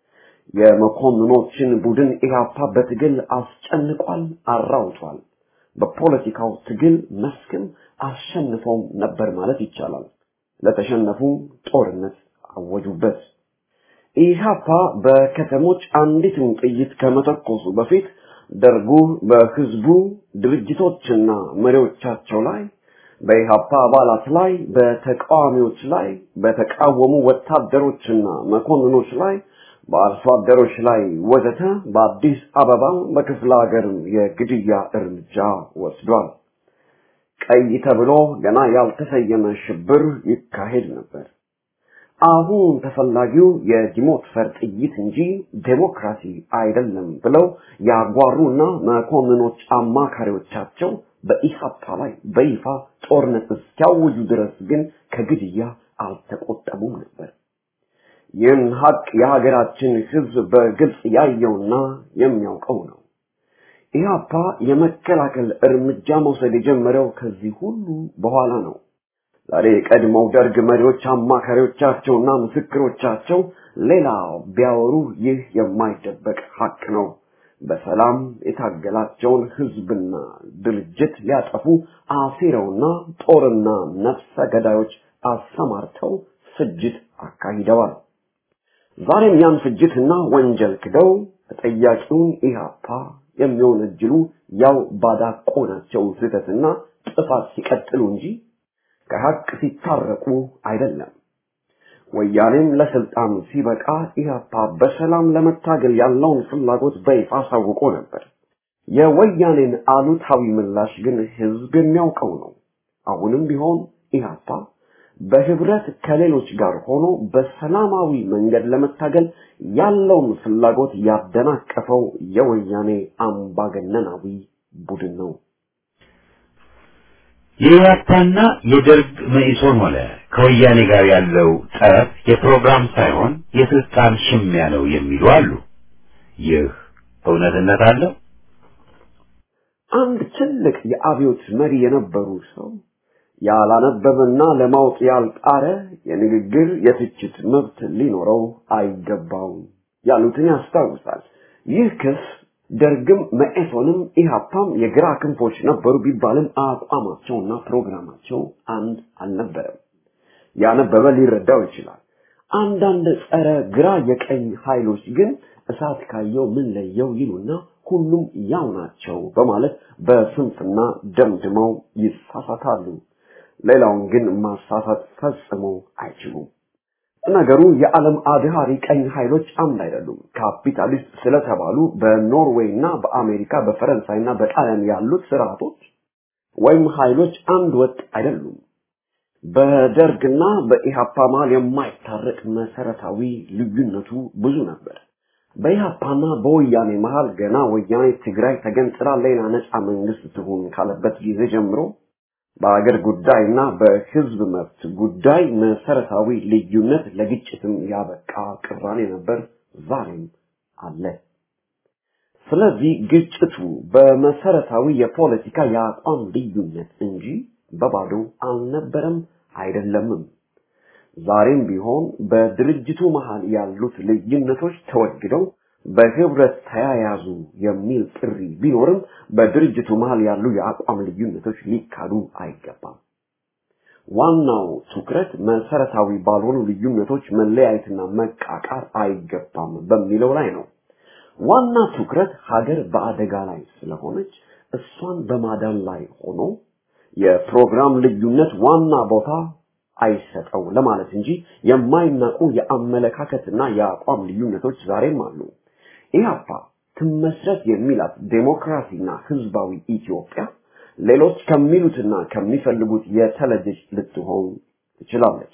የመኮንኖችን ቡድን ኢሃፓ በትግል አስጨንቋል፣ አራውቷል። በፖለቲካው ትግል መስክም አሸንፈው ነበር ማለት ይቻላል። ለተሸነፉ ጦርነት አወጁበት። ኢሃፓ በከተሞች አንዲትን ጥይት ከመተኮሱ በፊት ደርጉ በህዝቡ ድርጅቶችና መሪዎቻቸው ላይ በኢሃፓ አባላት ላይ በተቃዋሚዎች ላይ በተቃወሙ ወታደሮችና መኮንኖች ላይ በአርሶ አደሮች ላይ ወዘተ በአዲስ አበባ በክፍለ ሀገር የግድያ እርምጃ ወስዷል። ቀይ ተብሎ ገና ያልተሰየመ ሽብር ይካሄድ ነበር። አሁን ተፈላጊው የዲሞክራሲ ጥይት እንጂ ዴሞክራሲ አይደለም ብለው ያጓሩና መኮንኖች አማካሪዎቻቸው በኢሃፓ ላይ በይፋ ጦርነት እስኪያውጁ ድረስ ግን ከግድያ አልተቆጠቡም ነበር። ይህን ሀቅ የሀገራችን ህዝብ በግልጽ ያየውና የሚያውቀው ነው። ኢሃፓ የመከላከል እርምጃ መውሰድ የጀመረው ከዚህ ሁሉ በኋላ ነው። ዛሬ ቀድሞው ደርግ መሪዎች አማካሪዎቻቸውና ምስክሮቻቸው ሌላ ቢያወሩ ይህ የማይደበቅ ሀቅ ነው። በሰላም የታገላቸውን ህዝብና ድርጅት ሊያጠፉ አሲረውና ጦርና ነፍሰ ገዳዮች አሰማርተው ፍጅት አካሂደዋል። ዛሬም ያን ፍጅትና ወንጀል ክደው ተጠያቂውን ኢሃፓ የሚወነጅሉ ያው ባዳቆናቸው ስህተትና ጥፋት ሲቀጥሉ እንጂ ከሀቅ ሲታረቁ አይደለም። ወያኔም ለስልጣን ሲበቃ ኢሃፓ በሰላም ለመታገል ያለውን ፍላጎት በይፋ አሳውቆ ነበር። የወያኔን አሉታዊ ምላሽ ግን ህዝብ የሚያውቀው ነው። አሁንም ቢሆን ኢሃፓ በህብረት ከሌሎች ጋር ሆኖ በሰላማዊ መንገድ ለመታገል ያለውን ፍላጎት ያደናቀፈው የወያኔ አምባገነናዊ ቡድን ነው። የኢሃፓና የደርግ መኢሶን ሆነ ከወያኔ ጋር ያለው ጠብ የፕሮግራም ሳይሆን የስልጣን ሽሚያ ነው የሚሉ አሉ። ይህ እውነትነት አለው? አንድ ትልቅ የአብዮት መሪ የነበሩ ሰው ያላነበበና ለማወቅ ያልጣረ የንግግር የትችት መብት ሊኖረው አይገባውም ያሉትን ያስታውሳል። ይህ ክስ ደርግም መኢሶንም ኢሃፓም የግራ ክንፎች ነበሩ ቢባልም አቋማቸውና ፕሮግራማቸው አንድ አልነበረም። ያነበበ ሊረዳው ይችላል። አንዳንድ ጸረ ግራ የቀኝ ኃይሎች ግን እሳት ካየው ምን ለየው ይሉና ሁሉም ያው ናቸው በማለት በስንፍና ደምድመው ይሳሳታሉ። ሌላውን ግን ማሳሳት ፈጽሞ አይችሉም። ነገሩ የዓለም አድሃሪ ቀኝ ኃይሎች አምድ አይደሉም። ካፒታሊስት ስለተባሉ በኖርዌይና በአሜሪካ በፈረንሳይና በጣሊያን ያሉት ስርዓቶች ወይም ኃይሎች አንድ ወጥ አይደሉም። በደርግና በኢሃፓ መሃል የማይታረቅ መሰረታዊ ልዩነቱ ብዙ ነበር። በኢህአፓና በወያኔ መሃል ገና ወያኔ ትግራይ ተገንጥላ ሌላ ነፃ መንግስት ትሁን ካለበት ጊዜ ጀምሮ በአገር ጉዳይና በህዝብ መብት ጉዳይ መሰረታዊ ልዩነት ለግጭትም ያበቃ ቅራኔ ነበር፣ ዛሬም አለ። ስለዚህ ግጭቱ በመሰረታዊ የፖለቲካ የአቋም ልዩነት እንጂ በባዶ አልነበረም አይደለምም። ዛሬም ቢሆን በድርጅቱ መሃል ያሉት ልዩነቶች ተወግደው በህብረት ተያያዙ የሚል ጥሪ ቢኖርም በድርጅቱ መሃል ያሉ የአቋም ልዩነቶች ሊካዱ አይገባም። ዋናው ትኩረት መሰረታዊ ባልሆኑ ልዩነቶች መለያየትና መቃቃር አይገባም በሚለው ላይ ነው። ዋና ትኩረት ሀገር በአደጋ ላይ ስለሆነች እሷን በማዳን ላይ ሆኖ የፕሮግራም ልዩነት ዋና ቦታ አይሰጠው ለማለት እንጂ የማይናቁ የአመለካከትና የአቋም ልዩነቶች ዛሬም አሉ። ኢህአፓ ትመስረት የሚላት ዴሞክራሲና ህዝባዊ ኢትዮጵያ ሌሎች ከሚሉትና ከሚፈልጉት የተለየች ልትሆን ትችላለች።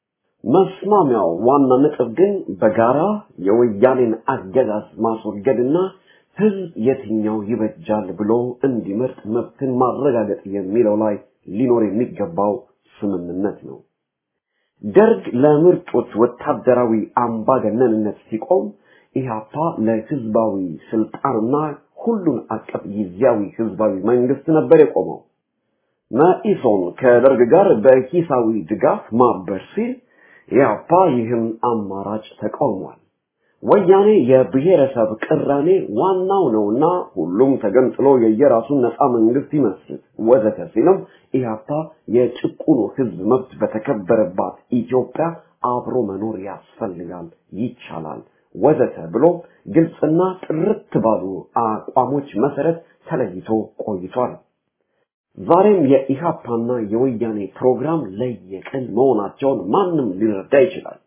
መስማሚያው ዋና ነጥብ ግን በጋራ የወያኔን አገዛዝ ማስወገድና ህዝብ የትኛው ይበጃል ብሎ እንዲመርጥ መብትን ማረጋገጥ የሚለው ላይ ሊኖር የሚገባው ስምምነት ነው። ደርግ ለምርጦች ወታደራዊ አምባገነንነት ሲቆም ኢህአፓ ለህዝባዊ ስልጣንና ሁሉን አቀፍ ጊዜያዊ ህዝባዊ መንግስት ነበር የቆመው። መኢሶን ከደርግ ጋር በሂሳዊ ድጋፍ ማበር ሲል ኢህአፓ ይህም አማራጭ ተቃውሟል። ወያኔ የብሔረሰብ ቅራኔ ዋናው ነውና ሁሉም ተገንጥሎ የየራሱን ነፃ መንግስት ይመስርት ወዘተ ሲልም ኢህአፓ የጭቁኑ ህዝብ መብት በተከበረባት ኢትዮጵያ አብሮ መኖር ያስፈልጋል፣ ይቻላል ወዘተ ብሎ ግልጽና ጥርት ባሉ አቋሞች መሰረት ተለይቶ ቆይቷል። ዛሬም የኢህአፓና የወያኔ ፕሮግራም ለየቅል መሆናቸውን ማንም ሊረዳ ይችላል።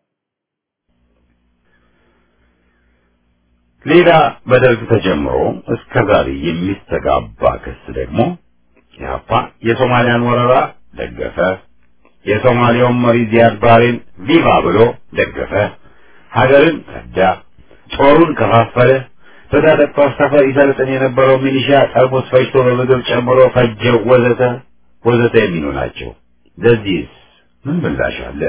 ሌላ በደርግ ተጀምሮ እስከ ዛሬ የሚስተጋባ ክስ ደግሞ ኢህአፓ የሶማሊያን ወረራ ደገፈ፣ የሶማሊያውን መሪ ዚያድ ባሬን ቪቫ ብሎ ደገፈ፣ ሀገርን ከዳ፣ ጦሩን ከፋፈለ፣ በታጠቀው ሰፈር ይሰልጥን የነበረው ሚሊሻ ጠርሙስ ፈጅቶ በምግብ ጨምሮ ፈጀው ወዘተ ወዘተ የሚሉ ናቸው። ለዚህስ ምን ምላሽ አለ?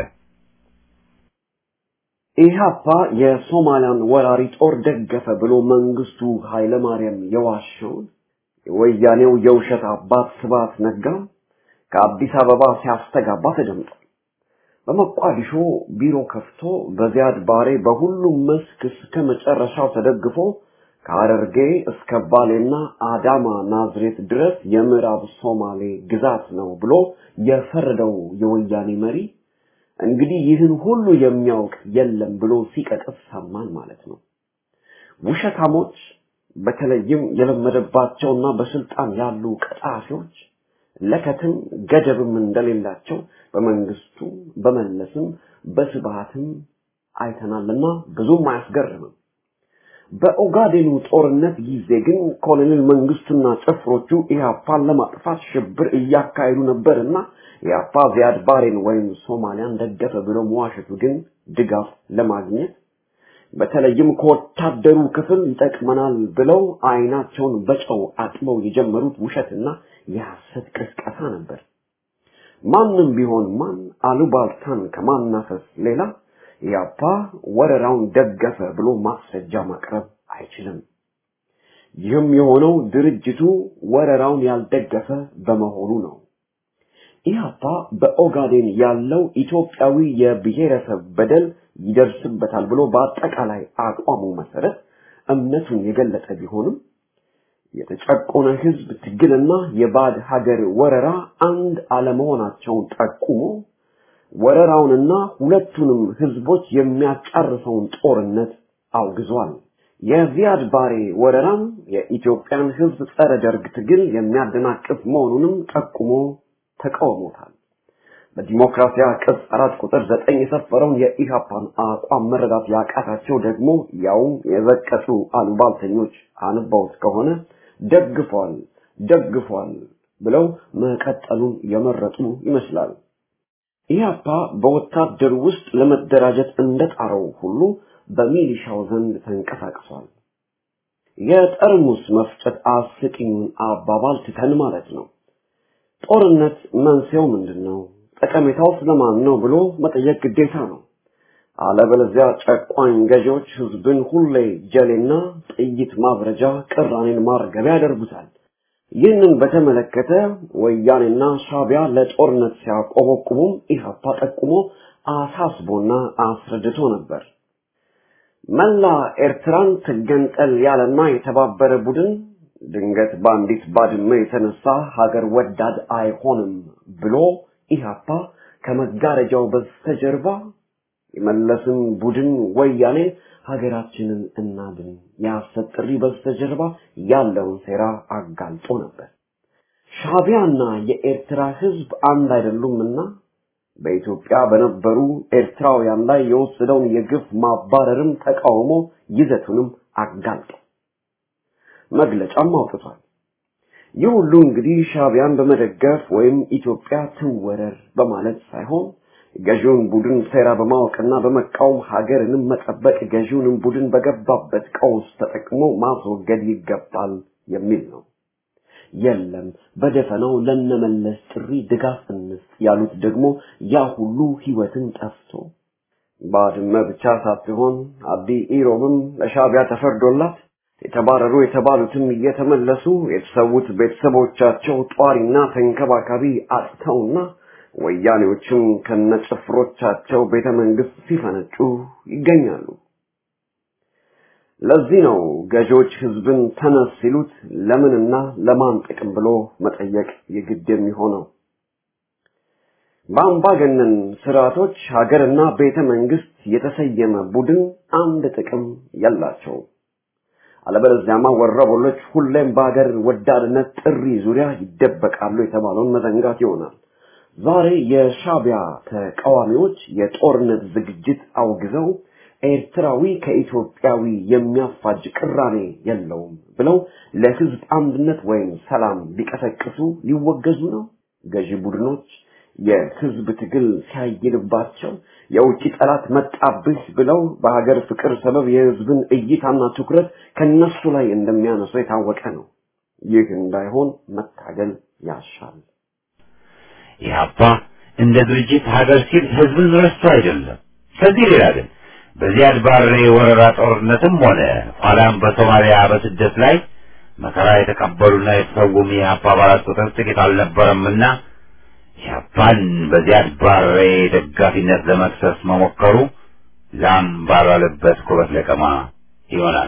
ኢህአፓ የሶማሊያን ወራሪ ጦር ደገፈ ብሎ መንግስቱ ኃይለማርያም የዋሸውን የወያኔው የውሸት አባት ስብሐት ነጋ ከአዲስ አበባ ሲያስተጋባ ተደምጧል። በመቋዲሾ ቢሮ ከፍቶ በዚያድ ባሬ በሁሉም መስክ እስከ መጨረሻው ተደግፎ ከሐረርጌ እስከ ባሌና አዳማ ናዝሬት ድረስ የምዕራብ ሶማሌ ግዛት ነው ብሎ የፈረደው የወያኔ መሪ እንግዲህ ይህን ሁሉ የሚያውቅ የለም ብሎ ሲቀጥፍ ሰማን ማለት ነው። ውሸታሞች በተለይም የለመደባቸውና በስልጣን ያሉ ቀጣፊዎች ለከትም ገደብም እንደሌላቸው በመንግስቱ በመለስም በስብሐትም አይተናልና ብዙም አያስገርምም። በኦጋዴኑ ጦርነት ጊዜ ግን ኮሎኔል መንግስቱና ጭፍሮቹ ኢህአፓን ለማጥፋት ሽብር እያካሄዱ ነበርና ኢህአፓ ዚያድ ባሬን ወይም ሶማሊያን ደገፈ ብሎ መዋሸቱ ግን ድጋፍ ለማግኘት በተለይም ከወታደሩ ክፍል ይጠቅመናል ብለው አይናቸውን በጨው አጥበው የጀመሩት ውሸትና የሐሰት ቅስቀሳ ነበር። ማንም ቢሆን ማን አሉባልታን ከማናፈስ ሌላ ኢህአፓ ወረራውን ደገፈ ብሎ ማስረጃ ማቅረብ አይችልም። ይህም የሆነው ድርጅቱ ወረራውን ያልደገፈ በመሆኑ ነው። ኢህአፓ በኦጋዴን ያለው ኢትዮጵያዊ የብሔረሰብ በደል ይደርስበታል ብሎ በአጠቃላይ አቋሙ መሰረት እምነቱን የገለጸ ቢሆንም የተጨቆነ ህዝብ ትግልና የባድ ሀገር ወረራ አንድ አለመሆናቸውን ጠቁሞ ወረራውንና ሁለቱንም ህዝቦች የሚያጫርሰውን ጦርነት አውግዟል። የዚያድ ባሬ ወረራም የኢትዮጵያን ህዝብ ጸረ ደርግ ትግል የሚያደናቅፍ መሆኑንም ጠቁሞ ተቃውሞታል። በዲሞክራሲያ ቅጽ 4 ቁጥር 9 የሰፈረውን የኢህአፓን አቋም መረዳት ያቃታቸው ደግሞ ያው የዘቀጡ አሉባልተኞች አንባውት ከሆነ ደግፏል ብለው መቀጠሉን የመረጡ ይመስላል። ኢህአፓ በወታደር ውስጥ ለመደራጀት እንደጣረው ሁሉ በሚሊሻው ዘንድ ተንቀሳቅሷል። የጠርሙስ መፍጨት አስቂኙን አባባል ትተን ማለት ነው። ጦርነት መንስኤው ምንድነው? ጠቀሜታው ስለማን ነው ብሎ መጠየቅ ግዴታ ነው። አለበለዚያ ጨቋኝ ገዢዎች ህዝብን ሁሌ ጀሌና ጥይት ማብረጃ ቅራኔን ማርገቢያ ያደርጉታል። ይህንን በተመለከተ ወያኔና ሻዕቢያ ለጦርነት ሲያቆበቁቡም ኢህአፓ ጠቁሞ አሳስቦና አስረድቶ ነበር። መላ ኤርትራን ትገንጠል ያለና የተባበረ ቡድን ድንገት ባንዲት ባድመ የተነሳ ሀገር ወዳድ አይሆንም ብሎ ኢህአፓ ከመጋረጃው በስተጀርባ የመለስን ቡድን ወያኔ ሀገራችንን እናድን ያሰጥሪ በስተጀርባ ያለውን ሴራ አጋልጦ ነበር። ሻዕቢያና የኤርትራ ህዝብ አንድ አይደሉምና በኢትዮጵያ በነበሩ ኤርትራውያን ላይ የወሰደውን የግፍ ማባረርም ተቃውሞ ይዘቱንም አጋልጦ መግለጫም አውጥቷል። ይህ ሁሉ እንግዲህ ሻዕቢያን በመደገፍ ወይም ኢትዮጵያ ትወረር በማለት ሳይሆን ገዢውን ቡድን ሴራ በማወቅና በመቃወም ሀገርንም መጠበቅ ገዢውንም ቡድን በገባበት ቀውስ ተጠቅሞ ማስወገድ ይገባል የሚል ነው። የለም በደፈናው ለነመለስ ጥሪ ድጋፍ እንስጥ ያሉት ደግሞ ያ ሁሉ ህይወትን ጠፍቶ ባድመ ብቻ ሳትሆን አዲ ኢሮብም ለሻዕቢያ ተፈርዶላት የተባረሩ የተባሉትም እየተመለሱ የተሰዉት ቤተሰቦቻቸው ጧሪና ተንከባካቢ አጥተውና ወያኔዎችም ከነጭፍሮቻቸው ቤተመንግስት ሲፈነጩ ይገኛሉ። ለዚህ ነው ገዢዎች ህዝብን ተነስ ሲሉት ለምንና ለማን ጥቅም ብሎ መጠየቅ የግድ የሚሆነው። በአምባገነን ስርዓቶች ሀገርና ቤተመንግስት የተሰየመ ቡድን አንድ ጥቅም ያላቸው። አለበለዚያማ ወረበሎች ሁሌም በሀገር ወዳድነት ጥሪ ዙሪያ ይደበቃሉ የተባለውን መዘንጋት ይሆናል። ዛሬ የሻዕቢያ ተቃዋሚዎች የጦርነት ዝግጅት አውግዘው ኤርትራዊ ከኢትዮጵያዊ የሚያፋጅ ቅራኔ የለውም ብለው ለህዝብ አንድነት ወይም ሰላም ሊቀሰቅሱ ሊወገዙ ነው። ገዢ ቡድኖች የህዝብ ትግል ሲያይልባቸው የውጭ ጠላት መጣብህ ብለው በሀገር ፍቅር ሰበብ የህዝብን እይታና ትኩረት ከነሱ ላይ እንደሚያነሱ የታወቀ ነው። ይህ እንዳይሆን መታገል ያሻል። ኢህአፓ እንደ ድርጅት ሀገር ሲል ህዝብን ረስቶ አይደለም። ከዚህ ሌላ ግን በዚያድ ባሬ ወረራ ጦርነትም ሆነ ኋላም በሶማሊያ በስደት ላይ መከራ የተቀበሉና የተሰዉም የኢህአፓ አባላት ቁጥር ጥቂት አልነበረምና ኢህአፓን በዚያድ ባሬ ደጋፊነት ለመክሰስ መሞከሩ ላም ባልዋለበት ኩበት ለቀማ ይሆናል።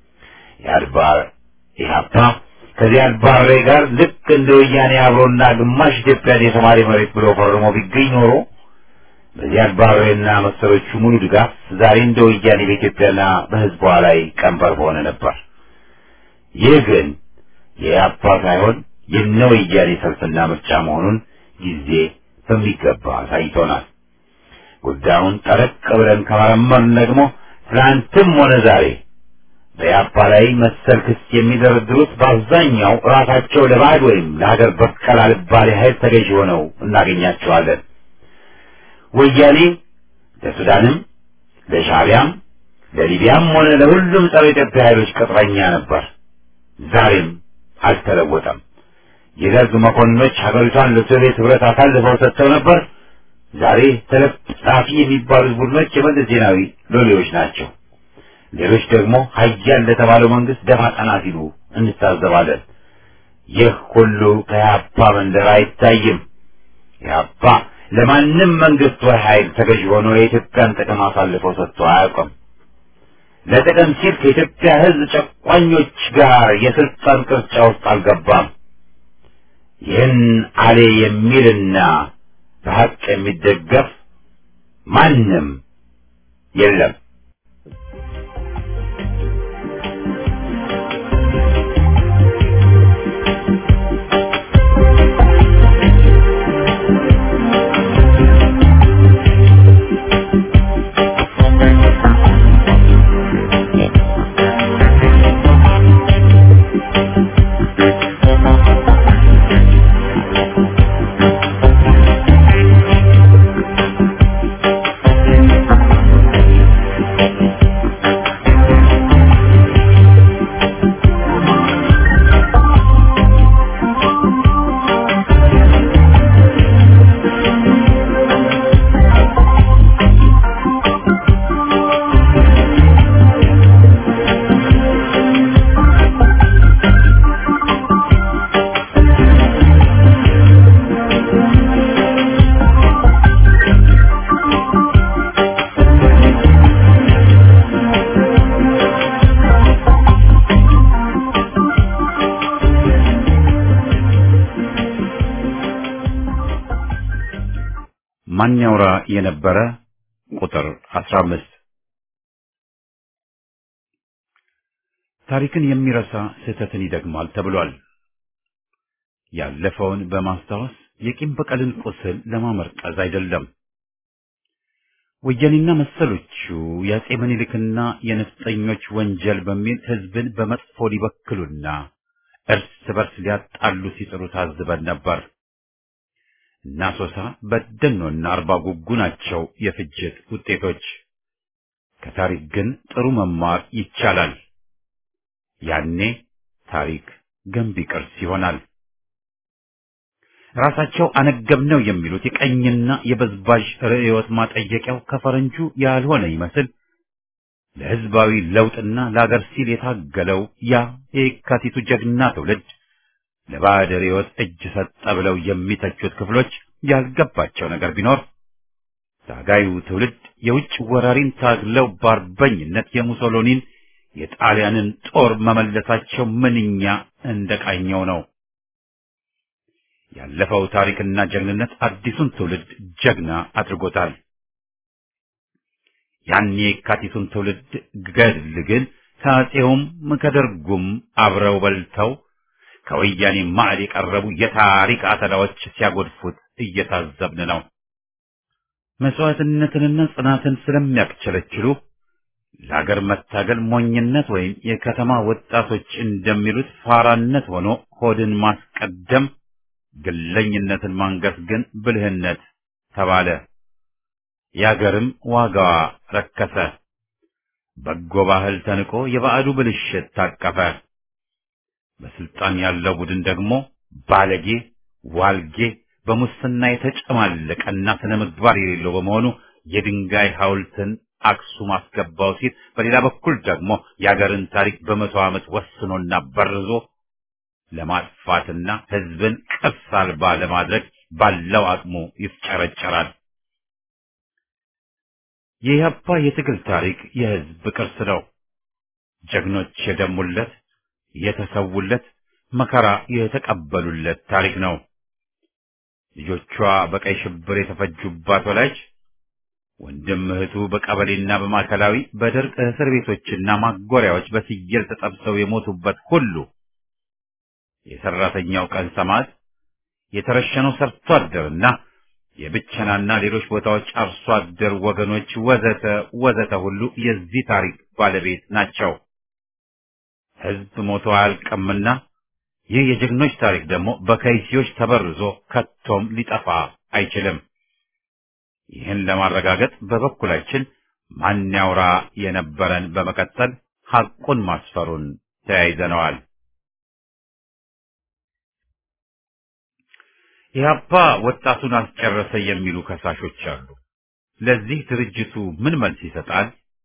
ኢህአፓ ከዚያድ ባሬ ጋር ልክ እንደ ወያኔ አብሮና ግማሽ ኢትዮጵያን የሶማሌ መሬት ብሎ ፈርሞ ቢገኝ ኖሮ በዚያድ ባሬና መሰሎቹ ሙሉ ድጋፍ ዛሬ እንደ ወያኔ በኢትዮጵያና በህዝቧ ላይ ቀንበር በሆነ ነበር። ይህ ግን የኢህአፓ ሳይሆን የነ ወያኔ ሰልፍና ምርጫ መሆኑን ጊዜ በሚገባ አሳይቶናል። ጉዳዩን ጠለቅ ብለን ከመረመርን ደግሞ ትናንትም ሆነ ዛሬ በኢህአፓ ላይ መሰል ክስ የሚደረድሩት በአብዛኛው ራሳቸው ለባዕድ ወይም ለሀገር በቀል አልባሌ ኃይል ተገዥ ሆነው እናገኛቸዋለን። ወያኔ ለሱዳንም ለሻዕቢያም ለሊቢያም ሆነ ለሁሉም ጸረ ኢትዮጵያ ኃይሎች ቅጥረኛ ነበር። ዛሬም አልተለወጠም። የደርግ መኮንኖች ሀገሪቷን ለሶቪየት ህብረት አሳልፈው ሰጥተው ነበር። ዛሬ ተለጣፊ የሚባሉት ቡድኖች የመለስ ዜናዊ ሎሌዎች ናቸው። ሌሎች ደግሞ ሀያል ለተባለው መንግስት ደፋ ቀና ሲሉ እንታዘባለን። ይህ ሁሉ ከኢህአፓ መንደር አይታይም። ኢህአፓ ለማንም መንግስት ወይ ኃይል ተገዥ ሆኖ የኢትዮጵያን ጥቅም አሳልፈው ሰጥቶ አያውቅም። ለጥቅም ሲል ከኢትዮጵያ ህዝብ ጨቋኞች ጋር የስልጣን ቅርጫ ውስጥ አልገባም። ይህን አሌ የሚልና በሀቅ የሚደገፍ ማንም የለም። ማን ያውራ የነበረ ቁጥር 15 ታሪክን የሚረሳ ስህተትን ይደግማል ተብሏል። ያለፈውን በማስታወስ የቂም በቀልን ቁስል ለማመርቀዝ አይደለም። ወያኔና መሰሎቹ የአፄ ምኒልክና የነፍጠኞች ወንጀል በሚል ህዝብን በመጥፎ ሊበክሉና እርስ በርስ ሊያጣሉ ሲጥሩ ታዝበን ነበር። እና ሶሳ በደኖና አርባ ጉጉ ናቸው የፍጅት ውጤቶች። ከታሪክ ግን ጥሩ መማር ይቻላል። ያኔ ታሪክ ገንቢ ቅርስ ይሆናል። ራሳቸው አነገብነው የሚሉት የቀኝና የበዝባዥ ርዕዮት ማጠየቂያው ከፈረንጁ ያልሆነ ይመስል ለህዝባዊ ለውጥና ለአገር ሲል የታገለው ያ የካቲቱ ጀግና ትውልድ ለባዕድ ርዕዮት እጅ ሰጠ ብለው የሚተቹት ክፍሎች ያልገባቸው ነገር ቢኖር ታጋዩ ትውልድ የውጭ ወራሪን ታግለው በአርበኝነት የሙሶሎኒን የጣሊያንን ጦር መመለሳቸው ምንኛ እንደቃኘው ነው። ያለፈው ታሪክና ጀግንነት አዲሱን ትውልድ ጀግና አድርጎታል። ያኔ የካቲቱን ትውልድ ገድል ግን ከአፄውም ከደርጉም አብረው በልተው ከወያኔ ማዕድ የቀረቡ የታሪክ አተላዎች ሲያጎድፉት እየታዘብን ነው። መስዋዕትነትንና ጽናትን ስለሚያክቸለችሉ ለሀገር መታገል ሞኝነት ወይም የከተማ ወጣቶች እንደሚሉት ፋራነት ሆኖ ሆድን ማስቀደም፣ ግለኝነትን ማንገስ ግን ብልህነት ተባለ። የአገርም ዋጋዋ ረከሰ። በጎ ባህል ተንቆ የባዕዱ ብልሽት ታቀፈ። በስልጣን ያለው ቡድን ደግሞ ባለጌ፣ ዋልጌ፣ በሙስና የተጨማለቀና ስነ ምግባር የሌለው በመሆኑ የድንጋይ ሐውልትን አክሱም አስገባው ሲል፣ በሌላ በኩል ደግሞ የአገርን ታሪክ በመቶ ዓመት ወስኖና በርዞ ለማጥፋትና ህዝብን ቅርስ አልባ ለማድረግ ባለው አቅሙ ይፍጨረጨራል። የኢህአፓ የትግል ታሪክ የህዝብ ቅርስ ነው። ጀግኖች የደሙለት፣ የተሰውለት፣ መከራ የተቀበሉለት ታሪክ ነው። ልጆቿ በቀይ ሽብር የተፈጁባት ወላጅ፣ ወንድም እህቱ በቀበሌና በማዕከላዊ በደርቅ እስር ቤቶችና ማጎሪያዎች በፍየል ተጠብሰው የሞቱበት ሁሉ፣ የሰራተኛው ቀን ሰማዕት፣ የተረሸነው ሰርቶ አደርና የብቸናና ሌሎች ቦታዎች አርሶ አደር ወገኖች ወዘተ ወዘተ ሁሉ የዚህ ታሪክ ባለቤት ናቸው። ህዝብ ሞቶ አያልቅምና ይህ የጀግኖች ታሪክ ደግሞ በከይሲዎች ተበርዞ ከቶም ሊጠፋ አይችልም። ይህን ለማረጋገጥ በበኩላችን ማን ያውራ የነበረን በመቀጠል ሐቁን ማስፈሩን ተያይዘነዋል። ኢህአፓ ወጣቱን አስጨረሰ የሚሉ ከሳሾች አሉ። ለዚህ ድርጅቱ ምን መልስ ይሰጣል?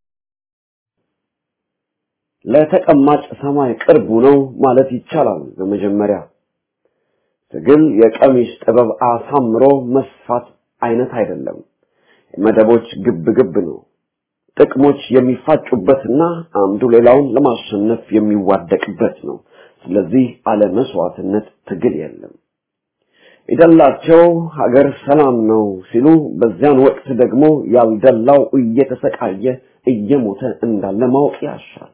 ለተቀማጭ ሰማይ ቅርቡ ነው ማለት ይቻላል። በመጀመሪያ ትግል የቀሚስ ጥበብ አሳምሮ መስፋት አይነት አይደለም። መደቦች ግብ ነው። ጥቅሞች የሚፋጩበትና አንዱ ሌላውን ለማሸነፍ የሚዋደቅበት ነው። ስለዚህ አለ መስዋዕትነት ትግል የለም። ይደላቸው ሀገር ሰላም ነው ሲሉ በዚያን ወቅት ደግሞ ያልደላው እየተሰቃየ እየሞተ እንዳለ ማወቅ ያሻል።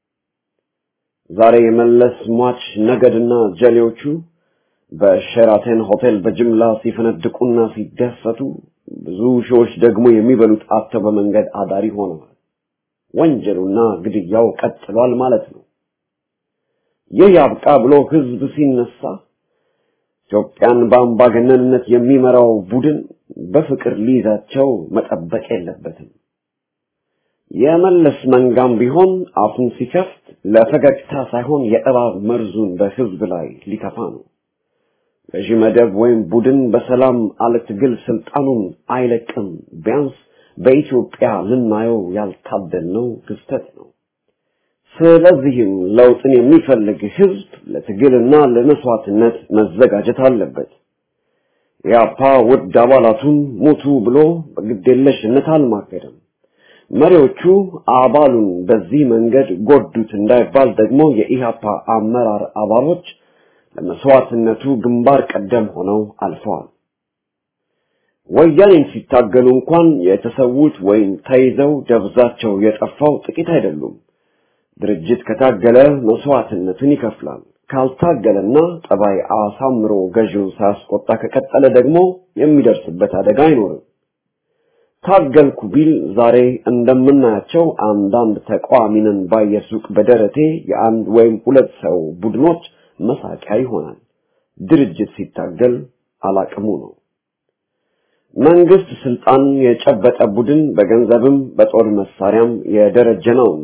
ዛሬ የመለስ ሟች ነገድና ጀሌዎቹ በሸራተን ሆቴል በጅምላ ሲፈነድቁና ሲደሰቱ፣ ብዙ ሺዎች ደግሞ የሚበሉት አጥተው በመንገድ አዳሪ ሆነዋል። ወንጀሉና ግድያው ቀጥሏል ማለት ነው። ይህ ያብቃ ብሎ ህዝብ ሲነሳ ኢትዮጵያን በአምባገነንነት የሚመራው ቡድን በፍቅር ሊይዛቸው መጠበቅ የለበትም። የመለስ መንጋም ቢሆን አፉን ሲከፍት ለፈገግታ ሳይሆን የእባብ መርዙን በህዝብ ላይ ሊተፋ ነው። ገዢ መደብ ወይም ቡድን በሰላም አለ ትግል ስልጣኑን አይለቅም። ቢያንስ በኢትዮጵያ ልናየው ያልታደልነው ክስተት ነው። ስለዚህም ለውጥን የሚፈልግ ህዝብ ለትግልና ለመስዋዕትነት መዘጋጀት አለበት። ኢህአፓ ውድ አባላቱን ሞቱ ብሎ በግዴለሽነት አልማገደም። መሪዎቹ አባሉን በዚህ መንገድ ጎዱት እንዳይባል ደግሞ የኢህአፓ አመራር አባሎች ለመስዋዕትነቱ ግንባር ቀደም ሆነው አልፈዋል። ወያኔን ሲታገሉ እንኳን የተሰዉት ወይም ተይዘው ደብዛቸው የጠፋው ጥቂት አይደሉም። ድርጅት ከታገለ መስዋዕትነትን ይከፍላል። ካልታገለና ጠባይ አሳምሮ ገዢውን ሳያስቆጣ ከቀጠለ ደግሞ የሚደርስበት አደጋ አይኖርም። ታገልኩ ቢል ዛሬ እንደምናያቸው አንዳንድ ተቃዋሚንን ባየሱቅ በደረቴ የአንድ ወይም ሁለት ሰው ቡድኖች መሳቂያ ይሆናል። ድርጅት ሲታገል አላቅሙ ነው። መንግስት ስልጣን የጨበጠ ቡድን በገንዘብም በጦር መሳሪያም የደረጀ ነውና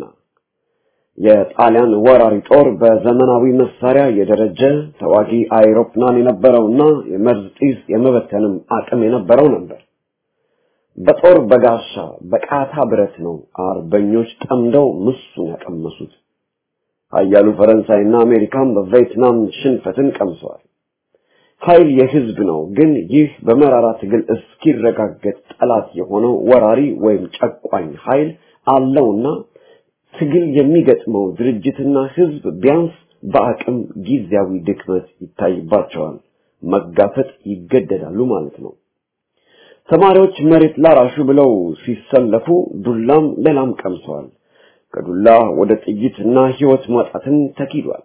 የጣሊያን ወራሪ ጦር በዘመናዊ መሳሪያ የደረጀ ተዋጊ አይሮፕላን የነበረውና የመርዝ ጢስ የመበተንም አቅም የነበረው ነበር። በጦር በጋሻ በቃታ ብረት ነው አርበኞች ጠምደው ምሱን ያቀመሱት። ኃያሉ ፈረንሳይና አሜሪካን በቪየትናም ሽንፈትን ቀምሰዋል። ኃይል የህዝብ ነው። ግን ይህ በመራራ ትግል እስኪረጋገጥ ጠላት የሆነው ወራሪ ወይም ጨቋኝ ኃይል አለውና ትግል የሚገጥመው ድርጅትና ህዝብ ቢያንስ በአቅም ጊዜያዊ ድክመት ይታይባቸዋል። መጋፈጥ ይገደዳሉ ማለት ነው። ተማሪዎች መሬት ላራሹ ብለው ሲሰለፉ ዱላም ሌላም ቀምሰዋል። ከዱላ ወደ ጥይትና ህይወት ማጣትን ተኪዷል።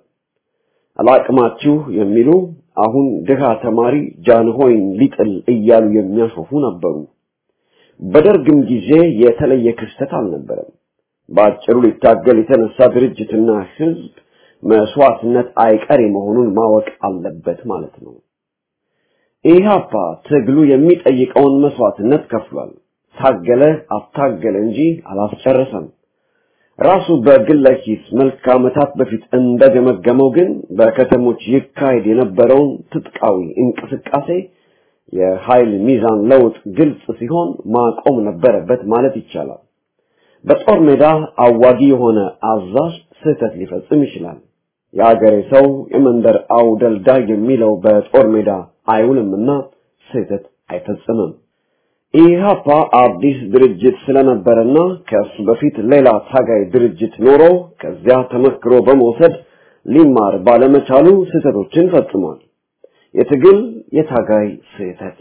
አላቅማችሁ የሚሉ አሁን ድሃ ተማሪ ጃንሆይን ሊጥል እያሉ የሚያሾፉ ነበሩ። በደርግም ጊዜ የተለየ ክስተት አልነበረም። በአጭሩ ሊታገል የተነሳ ድርጅትና ህዝብ መስዋዕትነት አይቀሬ መሆኑን ማወቅ አለበት ማለት ነው። ኢህአፓ ትግሉ የሚጠይቀውን መስዋዕትነት ከፍሏል። ታገለ አታገለ እንጂ አላስጨረሰም። ራሱ በግለ ኪስ መልካም ዓመታት በፊት እንደገመገመው ግን በከተሞች ይካሄድ የነበረውን ትጥቃዊ እንቅስቃሴ የኃይል ሚዛን ለውጥ ግልጽ ሲሆን ማቆም ነበረበት ማለት ይቻላል። በጦር ሜዳ አዋጊ የሆነ አዛዥ ስህተት ሊፈጽም ይችላል። የአገሬ ሰው የመንደር አውደልዳይ የሚለው በጦር ሜዳ አይውልምና ስህተት አይፈጽምም። ኢህአፓ አዲስ ድርጅት ስለነበረና ከሱ በፊት ሌላ ታጋይ ድርጅት ኖሮ ከዚያ ተመክሮ በመውሰድ ሊማር ባለመቻሉ ስህተቶችን ፈጽሟል። የትግል የታጋይ ስህተት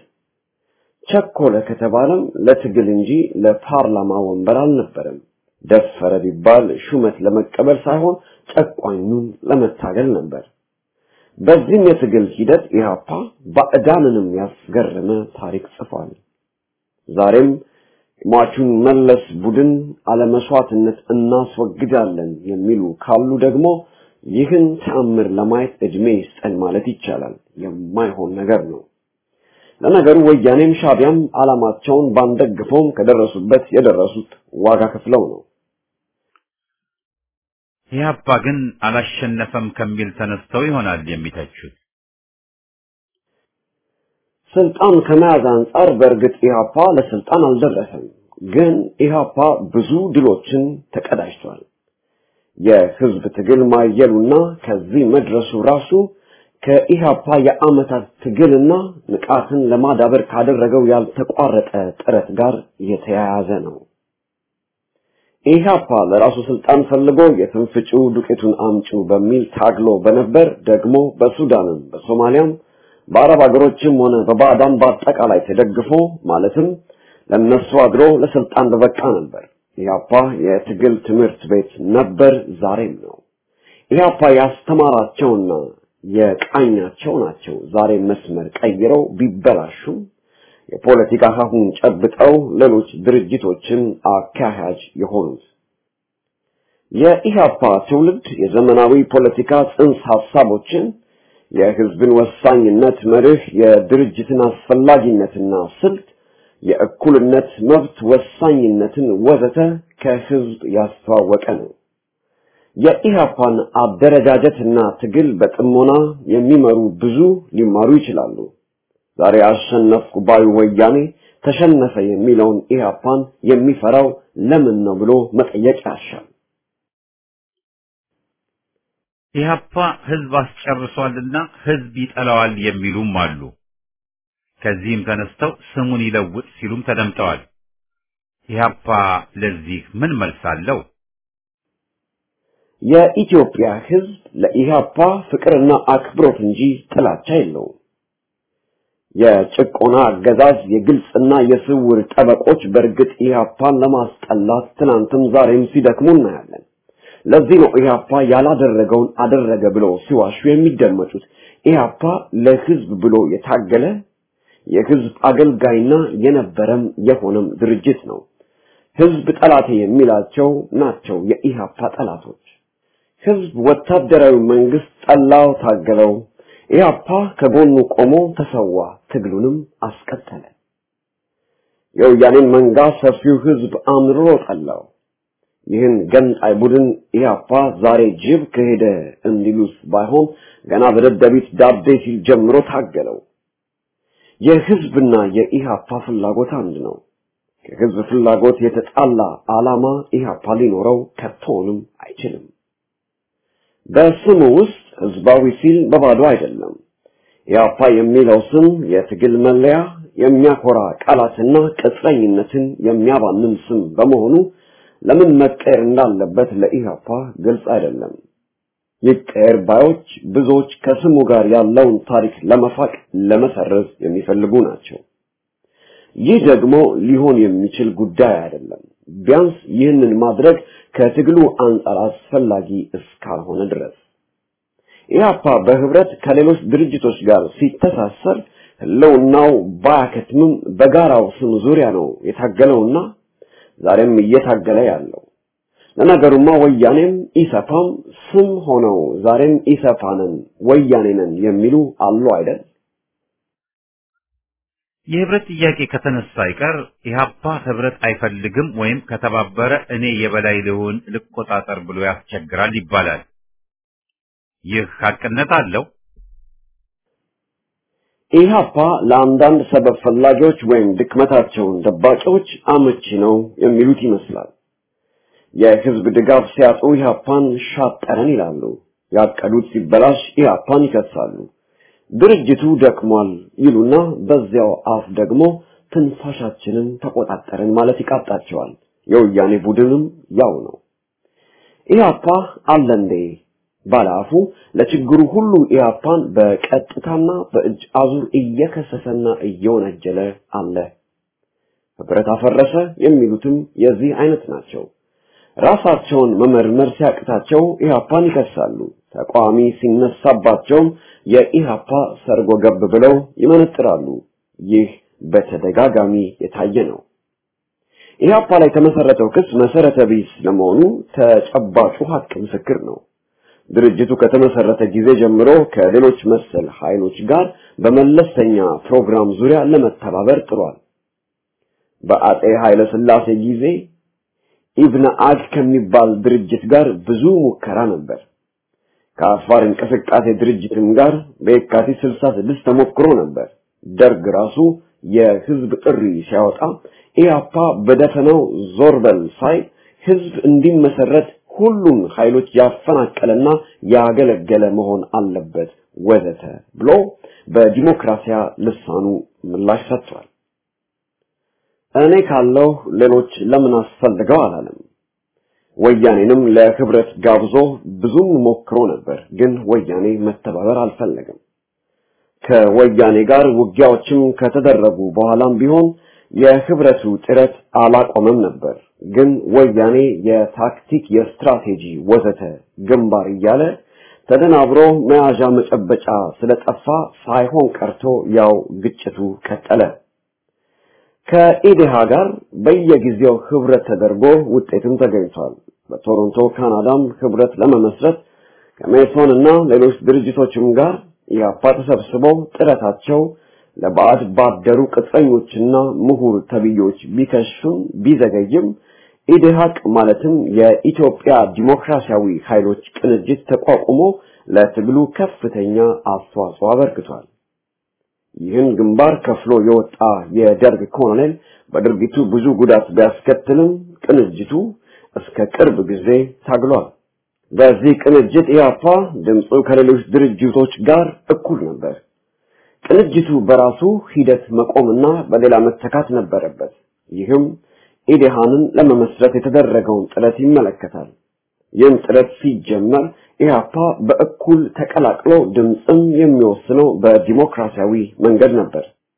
ቸኮለ ከተባለም ለትግል እንጂ ለፓርላማ ወንበር አልነበረም። ደፈረ ቢባል ሹመት ለመቀበል ሳይሆን ጨቋኙን ለመታገል ነበር። በዚህም የትግል ሂደት ኢህአፓ ባዕዳንንም ያስገረመ ታሪክ ጽፏል። ዛሬም ሟቹን መለስ ቡድን አለመስዋዕትነት እናስወግዳለን የሚሉ ካሉ ደግሞ ይህን ተአምር ለማየት እድሜ ይስጠን ማለት ይቻላል። የማይሆን ነገር ነው። ለነገሩ ወያኔም ሻቢያም ዓላማቸውን ባንደግፈውም ከደረሱበት የደረሱት ዋጋ ከፍለው ነው። ኢህአፓ ግን አላሸነፈም ከሚል ተነስተው ይሆናል የሚተቹት። ስልጣን ከመያዝ አንጻር በእርግጥ ኢህአፓ ለስልጣን አልደረሰም። ግን ኢህአፓ ብዙ ድሎችን ተቀዳጅቷል። የህዝብ ትግል ማየሉና ከዚህ መድረሱ ራሱ ከኢህአፓ የአመታት ትግልና ንቃትን ለማዳበር ካደረገው ያልተቋረጠ ጥረት ጋር የተያያዘ ነው። ኢህአፓ ለራሱ ስልጣን ፈልጎ የትንፍጩ ዱቄቱን አምጩ በሚል ታግሎ በነበር ደግሞ በሱዳንም በሶማሊያም በአረብ ሀገሮችም ሆነ በባዕዳን በአጠቃላይ ተደግፎ ማለትም ለነሱ አድሮ ለስልጣን በበቃ ነበር። ኢህአፓ የትግል ትምህርት ቤት ነበር፣ ዛሬም ነው። ኢህአፓ ያስተማራቸውና የቃኛቸው ናቸው ዛሬ መስመር ቀይረው ቢበላሹ የፖለቲካ ሀሁን ጨብጠው ሌሎች ድርጅቶችን አካሄጅ የሆኑት። የኢህአፓ ትውልድ የዘመናዊ ፖለቲካ ጽንሰ ሐሳቦችን፣ የህዝብን ወሳኝነት መርህ፣ የድርጅትን አስፈላጊነትና ስልት፣ የእኩልነት መብት ወሳኝነትን ወዘተ ከህዝብ ያስተዋወቀ ነው። የኢህአፓን አደረጃጀትና ትግል በጥሞና የሚመሩ ብዙ ሊማሩ ይችላሉ። ዛሬ አሸነፍኩ ባዩ ወያኔ ተሸነፈ የሚለውን ኢህአፓን የሚፈራው ለምን ነው ብሎ መጠየቅ ያሻል። ኢህአፓ ህዝብ አስጨርሷልና ህዝብ ይጠላዋል የሚሉም አሉ። ከዚህም ተነስተው ስሙን ይለውጥ ሲሉም ተደምጠዋል። ኢህአፓ ለዚህ ምን መልስ አለው? የኢትዮጵያ ህዝብ ለኢህአፓ ፍቅርና አክብሮት እንጂ ጥላቻ የለውም። የጭቆና አገዛዝ የግልጽና የስውር ጠበቆች በርግጥ ኢህአፓን ለማስጠላት ትናንትም ዛሬም ሲደክሙ እናያለን። ለዚህ ነው ኢህአፓ ያላደረገውን አደረገ ብለው ሲዋሹ የሚደመጡት። ኢህአፓ ለህዝብ ብሎ የታገለ የህዝብ አገልጋይና የነበረም የሆነም ድርጅት ነው። ህዝብ ጠላቴ የሚላቸው ናቸው የኢህአፓ ጠላቶች። ህዝብ ወታደራዊ መንግስት ጠላው፣ ታገለው። ኢህአፓ ከጎኑ ቆሞ ተሰዋ፣ ትግሉንም አስቀጠለ። የወያኔን መንጋ ሰፊው ህዝብ አምርሮ ጠላው። ይህን ገንጣይ ቡድን ኢህአፓ ዛሬ ጅብ ከሄደ እንዲሉስ ባይሆን ገና በደደቢት ዳቤ ሲል ጀምሮ ታገለው። የህዝብና የኢህአፓ ፍላጎት አንድ ነው። ከህዝብ ፍላጎት የተጣላ ዓላማ ኢህአፓ ሊኖረው ከቶንም አይችልም። በስሙ ውስጥ ህዝባዊ ሲል በባዶ አይደለም። ኢህአፓ የሚለው ስም የትግል መለያ፣ የሚያኮራ ቃላትና ቅጥረኝነትን የሚያባንን ስም በመሆኑ ለምን መቀየር እንዳለበት ለኢህአፓ ግልጽ አይደለም። ይቀየር ባዮች ብዙዎች ከስሙ ጋር ያለውን ታሪክ ለመፋቅ ለመሰረዝ የሚፈልጉ ናቸው። ይህ ደግሞ ሊሆን የሚችል ጉዳይ አይደለም። ቢያንስ ይህንን ማድረግ ከትግሉ አንጻር አስፈላጊ እስካልሆነ ድረስ ኢህአፓ በህብረት ከሌሎች ድርጅቶች ጋር ሲተሳሰር ህልውናው ባያከትምም በጋራው ስም ዙሪያ ነው የታገለውና ዛሬም እየታገለ ያለው። ለነገሩማ ወያኔም ኢሰፓም ስም ሆነው ዛሬም ኢሰፓንን ወያኔንን የሚሉ አሉ አይደል? የህብረት ጥያቄ ከተነሳ አይቀር ኢህአፓ ህብረት አይፈልግም ወይም ከተባበረ እኔ የበላይ ልሁን ልቆጣጠር ብሎ ያስቸግራል ይባላል። ይህ ሐቅነት አለው? ኢህአፓ ለአንዳንድ ሰበብ ፈላጊዎች ወይም ድክመታቸውን ደባቂዎች አመቺ ነው የሚሉት ይመስላል። የህዝብ ድጋፍ ሲያጡ ኢህአፓን ሻጠረን ይላሉ። ያቀዱት ሲበላሽ ኢህአፓን ይከሳሉ። ድርጅቱ ደክሟል ይሉና በዚያው አፍ ደግሞ ትንፋሻችንን ተቆጣጠረን ማለት ይቃጣቸዋል። የወያኔ ቡድንም ያው ነው። ኢህአፓ አለንዴ ባላፉ ለችግሩ ሁሉ ኢህአፓን በቀጥታና በእጅ አዙር እየከሰሰና እየወነጀለ አለ። ህብረት አፈረሰ የሚሉትም የዚህ አይነት ናቸው። ራሳቸውን መመርመር ሲያቅታቸው ኢህአፓን ይከሳሉ። ተቃዋሚ ሲነሳባቸው የኢህአፓ ሰርጎ ገብ ብለው ይመነጥራሉ። ይህ በተደጋጋሚ የታየ ነው። ኢህአፓ ላይ የተመሰረተው ክስ መሰረተ ቢስ ለመሆኑ ተጨባጩ ሀቅ ምስክር ነው። ድርጅቱ ከተመሰረተ ጊዜ ጀምሮ ከሌሎች መሰል ኃይሎች ጋር በመለስተኛ ፕሮግራም ዙሪያ ለመተባበር ጥሯል። በአጼ ኃይለ ሥላሴ ጊዜ ኢብነ አግ ከሚባል ድርጅት ጋር ብዙ ሙከራ ነበር። ከአፋር እንቅስቃሴ ድርጅትም ጋር በየካቲት 66 ተሞክሮ ነበር። ደርግ ራሱ የህዝብ ጥሪ ሲያወጣ ኢህአፓ በደፈናው ዞርበል ሳይ ህዝብ እንዲመሰረት ሁሉም ኃይሎች ያፈናቀለና ያገለገለ መሆን አለበት ወዘተ ብሎ በዲሞክራሲያ ልሳኑ ምላሽ ሰጥቷል። እኔ ካለው ሌሎች ለምን አስፈልገው አላለም። ወያኔንም ለህብረት ጋብዞ ብዙም ሞክሮ ነበር፣ ግን ወያኔ መተባበር አልፈለገም። ከወያኔ ጋር ውጊያዎችም ከተደረጉ በኋላም ቢሆን የህብረቱ ጥረት አላቆመም ነበር። ግን ወያኔ የታክቲክ የስትራቴጂ ወዘተ ግንባር እያለ ተደናብሮ መያዣ መጨበጫ ስለጠፋ ሳይሆን ቀርቶ ያው ግጭቱ ቀጠለ። ከኢዴሃ ጋር በየጊዜው ህብረት ተደርጎ ውጤትም ተገኝቷል። በቶሮንቶ ካናዳም ህብረት ለመመስረት ከሜሶን እና ሌሎች ድርጅቶችም ጋር ኢህአፓ ተሰብስበው ጥረታቸው ለባዕድ ባደሩ ቅጥረኞችና ምሁር ተብዮች ቢከሽም ቢዘገይም ኢዴሃቅ ማለትም የኢትዮጵያ ዲሞክራሲያዊ ኃይሎች ቅንጅት ተቋቁሞ ለትግሉ ከፍተኛ አስተዋጽኦ አበርክቷል። ይህን ግንባር ከፍሎ የወጣ የደርግ ኮሎኔል በድርጊቱ ብዙ ጉዳት ቢያስከትልም ቅንጅቱ እስከ ቅርብ ጊዜ ታግሏል። በዚህ ቅንጅት ኢህአፓ ድምፁ ከሌሎች ድርጅቶች ጋር እኩል ነበር። ቅንጅቱ በራሱ ሂደት መቆምና በሌላ መተካት ነበረበት። ይህም ኢዴሃንን ለመመስረት የተደረገውን ጥረት ይመለከታል። ይህም ጥረት ሲጀመር ኢህአፓ በእኩል ተቀላቅሎ ድምፅም የሚወስነው በዲሞክራሲያዊ መንገድ ነበር።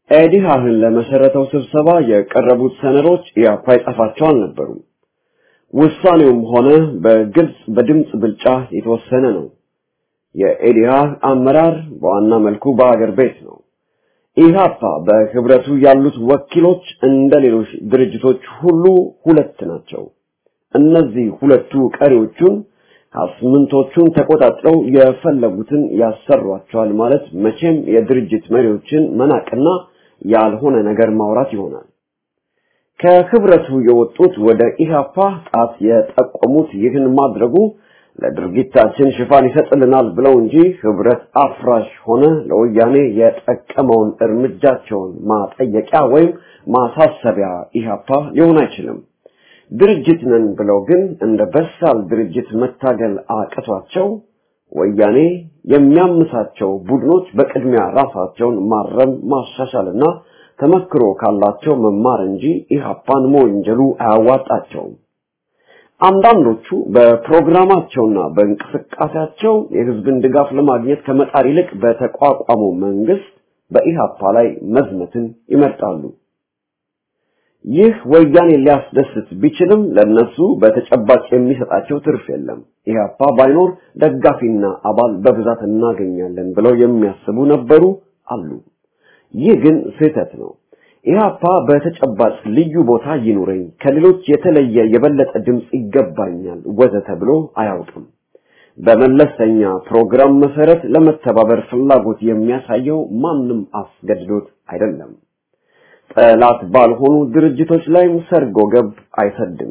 ኢህአፓን ለመሰረተው ስብሰባ የቀረቡት ሰነዶች ኢህአፓ ይጻፋቸው አልነበሩም። ውሳኔውም ሆነ በግልጽ በድምጽ ብልጫ የተወሰነ ነው። የኢህአፓ አመራር በዋና መልኩ በአገር ቤት ነው። ኢህአፓ በህብረቱ ያሉት ወኪሎች እንደሌሎች ድርጅቶች ሁሉ ሁለት ናቸው። እነዚህ ሁለቱ ቀሪዎቹን አስምንቶቹን ተቆጣጥረው የፈለጉትን ያሰሯቸዋል ማለት መቼም የድርጅት መሪዎችን መናቅና ያልሆነ ነገር ማውራት ይሆናል። ከህብረቱ የወጡት ወደ ኢህአፓ ጣት የጠቆሙት ይህን ማድረጉ ለድርጊታችን ሽፋን ይሰጥልናል ብለው እንጂ ህብረት አፍራሽ ሆነ ለወያኔ የጠቀመውን እርምጃቸውን ማጠየቂያ ወይም ማሳሰቢያ ኢህአፓ ሊሆን አይችልም። ድርጅት ነን ብለው ግን እንደ በሳል ድርጅት መታገል አቅቷቸው ወያኔ የሚያምሳቸው ቡድኖች በቅድሚያ ራሳቸውን ማረም ማሻሻልና ተመክሮ ካላቸው መማር እንጂ ኢህአፓን መወንጀሉ አያዋጣቸውም። አንዳንዶቹ በፕሮግራማቸውና በእንቅስቃሴያቸው የህዝብን ድጋፍ ለማግኘት ከመጣር ይልቅ በተቋቋመው መንግስት በኢህአፓ ላይ መዝመትን ይመርጣሉ። ይህ ወያኔ ሊያስደስት ቢችልም ለነሱ በተጨባጭ የሚሰጣቸው ትርፍ የለም። ኢህአፓ ባይኖር ደጋፊና አባል በብዛት እናገኛለን ብለው የሚያስቡ ነበሩ አሉ። ይህ ግን ስህተት ነው። ኢህአፓ በተጨባጭ ልዩ ቦታ ይኑረኝ፣ ከሌሎች የተለየ የበለጠ ድምጽ ይገባኛል ወዘተ ብሎ አያውቅም። በመለስተኛ ፕሮግራም መሰረት ለመተባበር ፍላጎት የሚያሳየው ማንም አስገድዶት አይደለም። ጠላት ባልሆኑ ድርጅቶች ላይ ሰርጎ ገብ አይሰድም።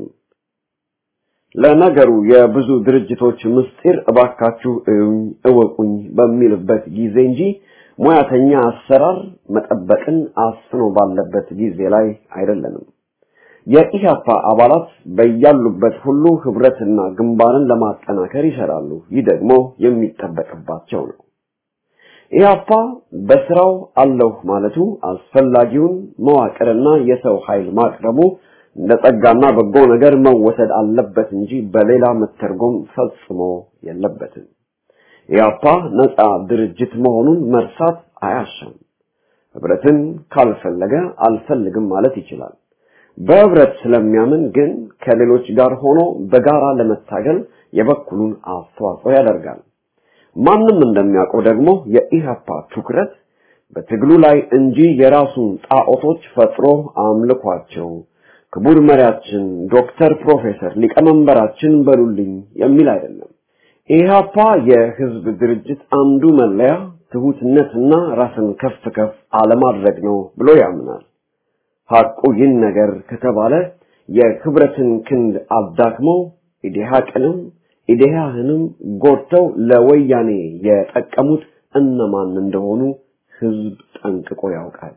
ለነገሩ የብዙ ድርጅቶች ምስጢር እባካችሁ እወቁኝ በሚልበት ጊዜ እንጂ ሙያተኛ አሰራር መጠበቅን አስኖ ባለበት ጊዜ ላይ አይደለንም። የኢህአፓ አባላት በያሉበት ሁሉ ህብረትና ግንባርን ለማጠናከር ይሰራሉ። ይህ ደግሞ የሚጠበቅባቸው ነው። ኢህአፓ በስራው አለሁ ማለቱ አስፈላጊውን መዋቅርና የሰው ኃይል ማቅረቡ ለጸጋና በጎ ነገር መወሰድ አለበት እንጂ በሌላ መተርጎም ፈጽሞ የለበትም። ኢህአፓ ነፃ ድርጅት መሆኑን መርሳት አያሻም። ህብረትን ካልፈለገ አልፈልግም ማለት ይችላል። በህብረት ስለሚያምን ግን ከሌሎች ጋር ሆኖ በጋራ ለመታገል የበኩሉን አስተዋጽኦ ያደርጋል። ማንም እንደሚያውቀው ደግሞ የኢህአፓ ትኩረት በትግሉ ላይ እንጂ የራሱን ጣዖቶች ፈጥሮ አምልኳቸው ክቡር መሪያችን ዶክተር ፕሮፌሰር ሊቀመንበራችን በሉልኝ የሚል አይደለም። ኢህአፓ የህዝብ ድርጅት አንዱ መለያ ትሁትነትና ራስን ከፍ ከፍ አለማድረግ ነው ብሎ ያምናል። ሐቁ ይህን ነገር ከተባለ የህብረትን ክንድ አዳክመው ኢዴሃህንም ጎድተው ለወያኔ የጠቀሙት እነማን እንደሆኑ ህዝብ ጠንቅቆ ያውቃል።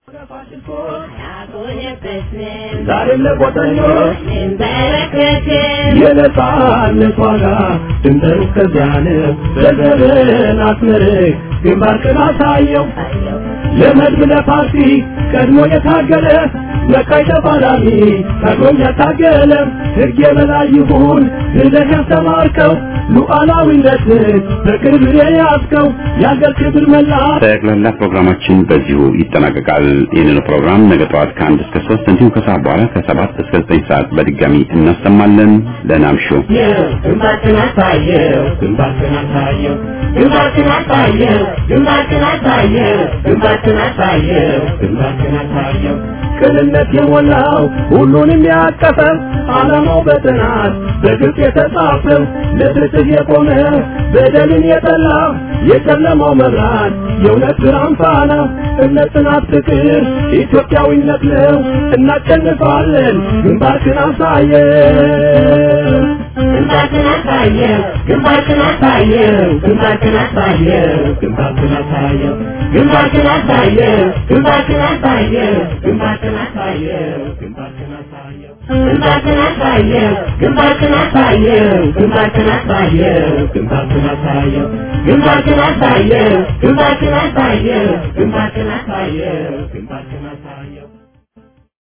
ዛሬም ለቆጠኞች የነጻነት ዋጋ ድንበሩ እስከዚያ ነው። በዘርን አስመርቅ ግንባርህን አሳየው ለመድብ ለፓርቲ ቀድሞ የታገለ ለቀይ ተፋላሚ ቀድሞ የታገለ ሕግ የበላይ ይሁን ብለህ ያስተማርከው ሉዓላዊነትን በክብር የያዝከው የአገር ክብር መላሽ። ጠቅላላ ፕሮግራማችን በዚሁ ይጠናቀቃል። ይህንን ፕሮግራም ነገ ጠዋት ከ1 እስከ 3 እንዲሁም ከሰዓት በኋላ ከ7 እስከ 9 ሰዓት በድጋሚ እናሰማለን። ለናምሹ ግንባርህን አሳየው ግንባርህን አሳየው ግንባርህን አሳየው ግንባርህን አሳየው ግንባርህን አሳየው ግንባርህን አሳየው ቅንነት የሞላው ሁሉንም ያቀፈ ዓላማው በጥናት በግልጽ የተጻፈው ለፍትህ የቆመ በደልን የጠላ የጨለማው መብራት የእውነት ብርሃን ፋና እምነት፣ ጽናት፣ ፍቅር ኢትዮጵያዊነት ነው። እናሸንፋለን። ግንባርህን አሳየው ግንባርህን አሳየው ግንባርህን አሳየው ግንባርህን አሳየው ግንባርህን አሳየው ግንባርህን አሳየው ግንባርህን አሳየው ግንባርህን አሳየው ግንባርህን አሳየው ግንባርህን አሳየው ግንባርህን አሳየው ግንባርህን አሳየው ግንባርህን አሳየው ግንባርህን አሳየው ግንባርህን አሳየው ግንባርህን አሳየው ግንባርህን አሳየው